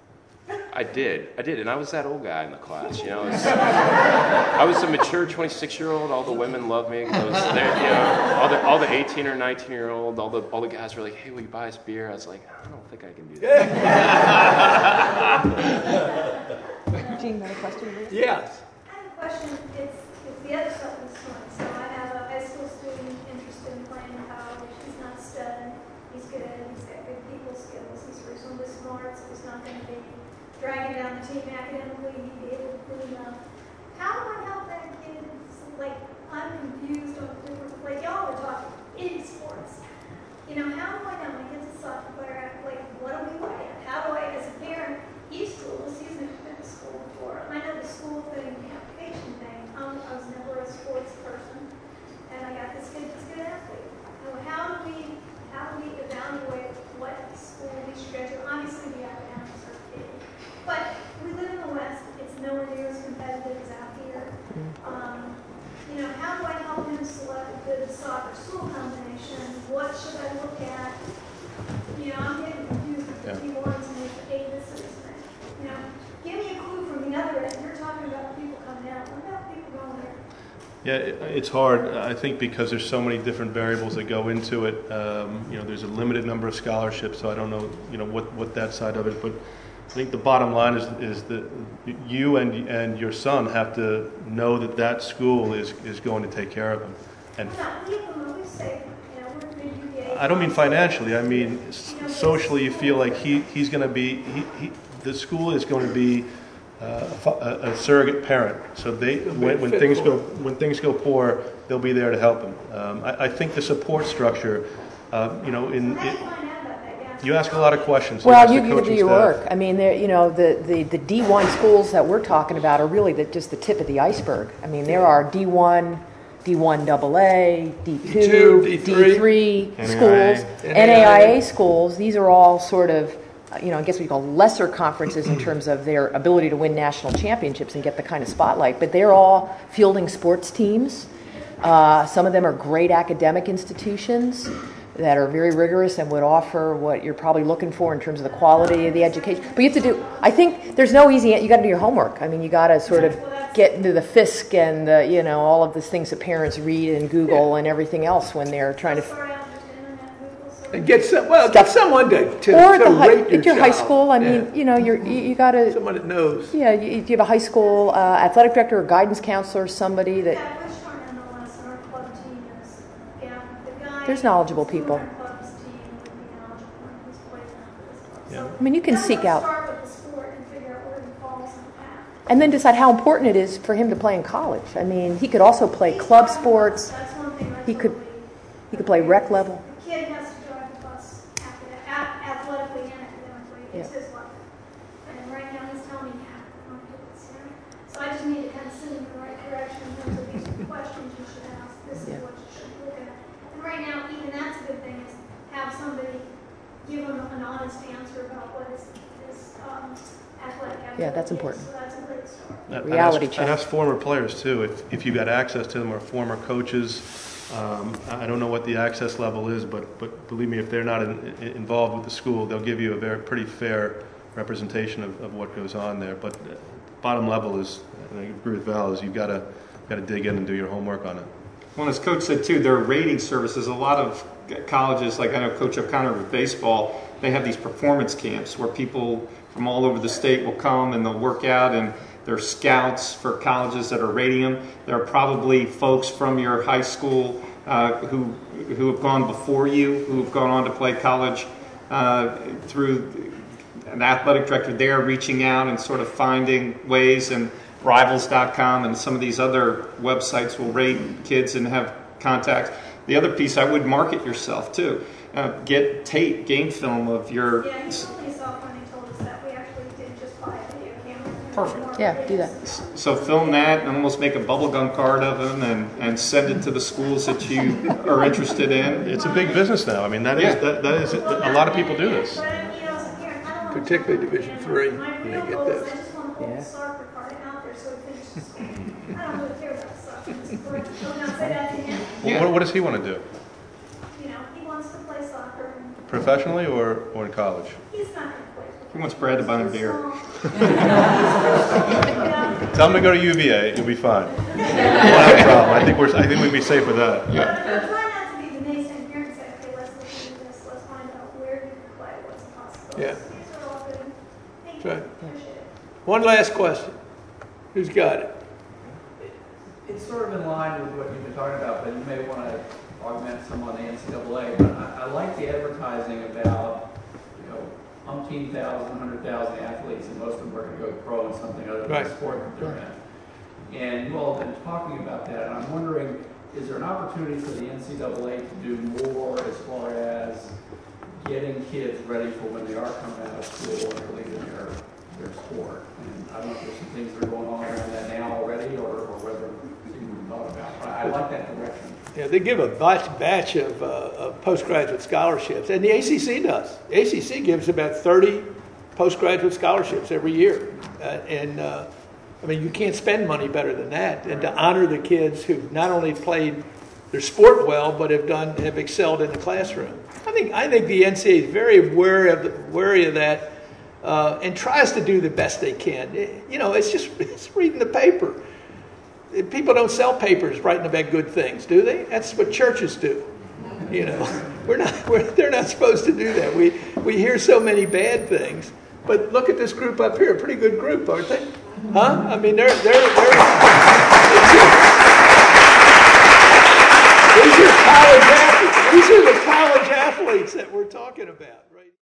Speaker 7: I did, I did, and I was that old guy in the class. You know, I was, I was a mature twenty-six-year-old. All the women loved me. I was there, you know, all the all the eighteen or nineteen-year-old, all the all the guys were like, "Hey, will you buy us beer?" I was like, "I don't think I can do that."
Speaker 4: Jean, got a question? Please?
Speaker 3: Yes.
Speaker 13: I have a question. It's, it's the other side of the coin. So I have a high school student interested in playing in college. He's not studying. He's good. He's got good people skills. He's reasonably smart, so he's not going to be dragging down the team academically. He'd be able to clean up. should I look at? You know, I'm getting confused with the D ones and the A this is. You know, give me a clue from the other end. You're talking about people coming out. What about people going there?
Speaker 5: Yeah, it, it's hard, I think, because there's so many different variables that go into it. Um, you know, there's a limited number of scholarships, so I don't know, you know, what, what that side of it. But I think the bottom line is is that you and and your son have to know that that school is, is going to take care of him. And I don't mean financially. I mean socially. You feel like he, he's going to be he, he the school is going to be uh, a, a surrogate parent. So they when, when things go when things go poor, they'll be there to help him. Um, I, I think the support structure, uh, you know, in it, you ask a lot of questions.
Speaker 4: Well, you, you do your staff. work. I mean, you know, the, the, the D one schools that we're talking about are really the, just the tip of the iceberg. I mean, there are D one, D one double A, D two, D three schools, N A I A schools. These are all sort of, you know, I guess we call lesser conferences in terms of their ability to win national championships and get the kind of spotlight. But they're all fielding sports teams. Uh, some of them are great academic institutions that are very rigorous and would offer what you're probably looking for in terms of the quality of the education. But you have to do, I think there's no easy, you got to do your homework. I mean, you got to sort of get into the F I S C and the, you know, all of the things that parents read and Google yeah. and everything else when they're trying to...
Speaker 3: And get some, well, get someone to, to,
Speaker 4: or
Speaker 3: to
Speaker 4: the high,
Speaker 3: rate your
Speaker 4: at your
Speaker 3: child.
Speaker 4: high school. I mean,
Speaker 3: yeah.
Speaker 4: you know, you're, you, you got to...
Speaker 3: Someone that knows.
Speaker 4: Yeah, you, you have a high school uh, athletic director or guidance counselor, somebody that... There's knowledgeable people.
Speaker 5: Yeah.
Speaker 4: I mean, you can seek out. And then decide how important it is for him to play in college. I mean, he could also play club sports. He could he could play rec level.
Speaker 13: The kid has to drive the bus athletically and academically. It's his life. And right now he's telling me, yeah, I want to do this. So I just need to kind of send him in the right direction in terms of these questions you should ask. This is what you should look at. And right now, even that's a good thing, is have somebody give him an honest answer about what his, his um, athletic activity
Speaker 4: Yeah, that's important.
Speaker 13: is. So that's a great start.
Speaker 5: And
Speaker 4: Reality
Speaker 5: ask,
Speaker 4: check.
Speaker 5: And ask former players, too, if, if you got access to them, or former coaches. Um, I don't know what the access level is, but, but believe me, if they're not in, in, involved with the school, they'll give you a very pretty fair representation of, of what goes on there. But uh, bottom level is, and I agree with Val, is you've got to got to dig in and do your homework on it.
Speaker 6: Well, as Coach said, too, there are rating services. A lot of colleges, like I know Coach O'Connor with baseball, they have these performance camps where people from all over the state will come and they'll work out, and there are scouts for colleges that are rating them. There are probably folks from your high school uh, who who have gone before you, who have gone on to play college uh, through an athletic director there reaching out and sort of finding ways, and Rivals dot com and some of these other websites will rate kids and have contacts. The other piece, I would market yourself too. Uh, get tape, game film of your...
Speaker 13: Yeah, he told me so when he told us that. We actually did just buy a video camera.
Speaker 6: Perfect.
Speaker 4: Yeah, do that.
Speaker 6: So film that and almost make a bubblegum card of them and, and send it to the schools that you are interested in.
Speaker 5: It's a big business now. I mean, that is,
Speaker 6: Yeah.
Speaker 5: that, that is, a lot of people do this.
Speaker 3: Particularly Division Three, when they get this.
Speaker 13: I just want to pull the soccer card out there so he finishes school. I don't really care about soccer. Don't not say that to him.
Speaker 5: Well, what, what does he want to do?
Speaker 13: You know, he wants to play soccer. And
Speaker 5: Professionally or, or in college?
Speaker 13: he's not going to play.
Speaker 6: He wants Brad to buy him beer.
Speaker 5: Tell him to go to U V A. You'll be fine. You won't have a problem. I think we're. I think we'd be safe with that.
Speaker 13: Yeah. Try not to be the naysaying parent and say, okay, let's look into this. Let's find out where you can play. What's the possibility?
Speaker 3: Yeah.
Speaker 13: These are all good. Thank
Speaker 3: That's
Speaker 13: you.
Speaker 3: right.
Speaker 13: Appreciate it.
Speaker 3: One last question. Who's got it?
Speaker 14: It's sort of in line with what you've been talking about, but you may want to augment some on the N C double A. But I, I like the advertising about, you know, umpteen thousand, one hundred thousand athletes, and most of them are going to go pro in something other than
Speaker 3: Right.
Speaker 14: the sport that they're in. And you all have been talking about that, and I'm wondering, is there an opportunity for the N C double A to do more as far as getting kids ready for when they are coming out of school and they're leaving their, their sport? And I don't know if there's some things that are going on around that now already, or, or whether it's even thought about. But I like that direction.
Speaker 3: Yeah, they give a batch, batch of, uh, of postgraduate scholarships, and the A C C does. The A C C gives about thirty postgraduate scholarships every year, uh, and uh, I mean, you can't spend money better than that. And to honor the kids who not only played their sport well, but have done have excelled in the classroom. I think I think the N C double A is very wary of the, wary of that, uh, and tries to do the best they can. It, you know, it's just it's reading the paper. People don't sell papers writing about good things, do they? That's what churches do. You know, we're not. We're, they're not supposed to do that. We we hear so many bad things, but look at this group up here. A pretty good group, aren't they? Huh? I mean, they're they're they're. These are college athletes. These are the college athletes that we're talking about.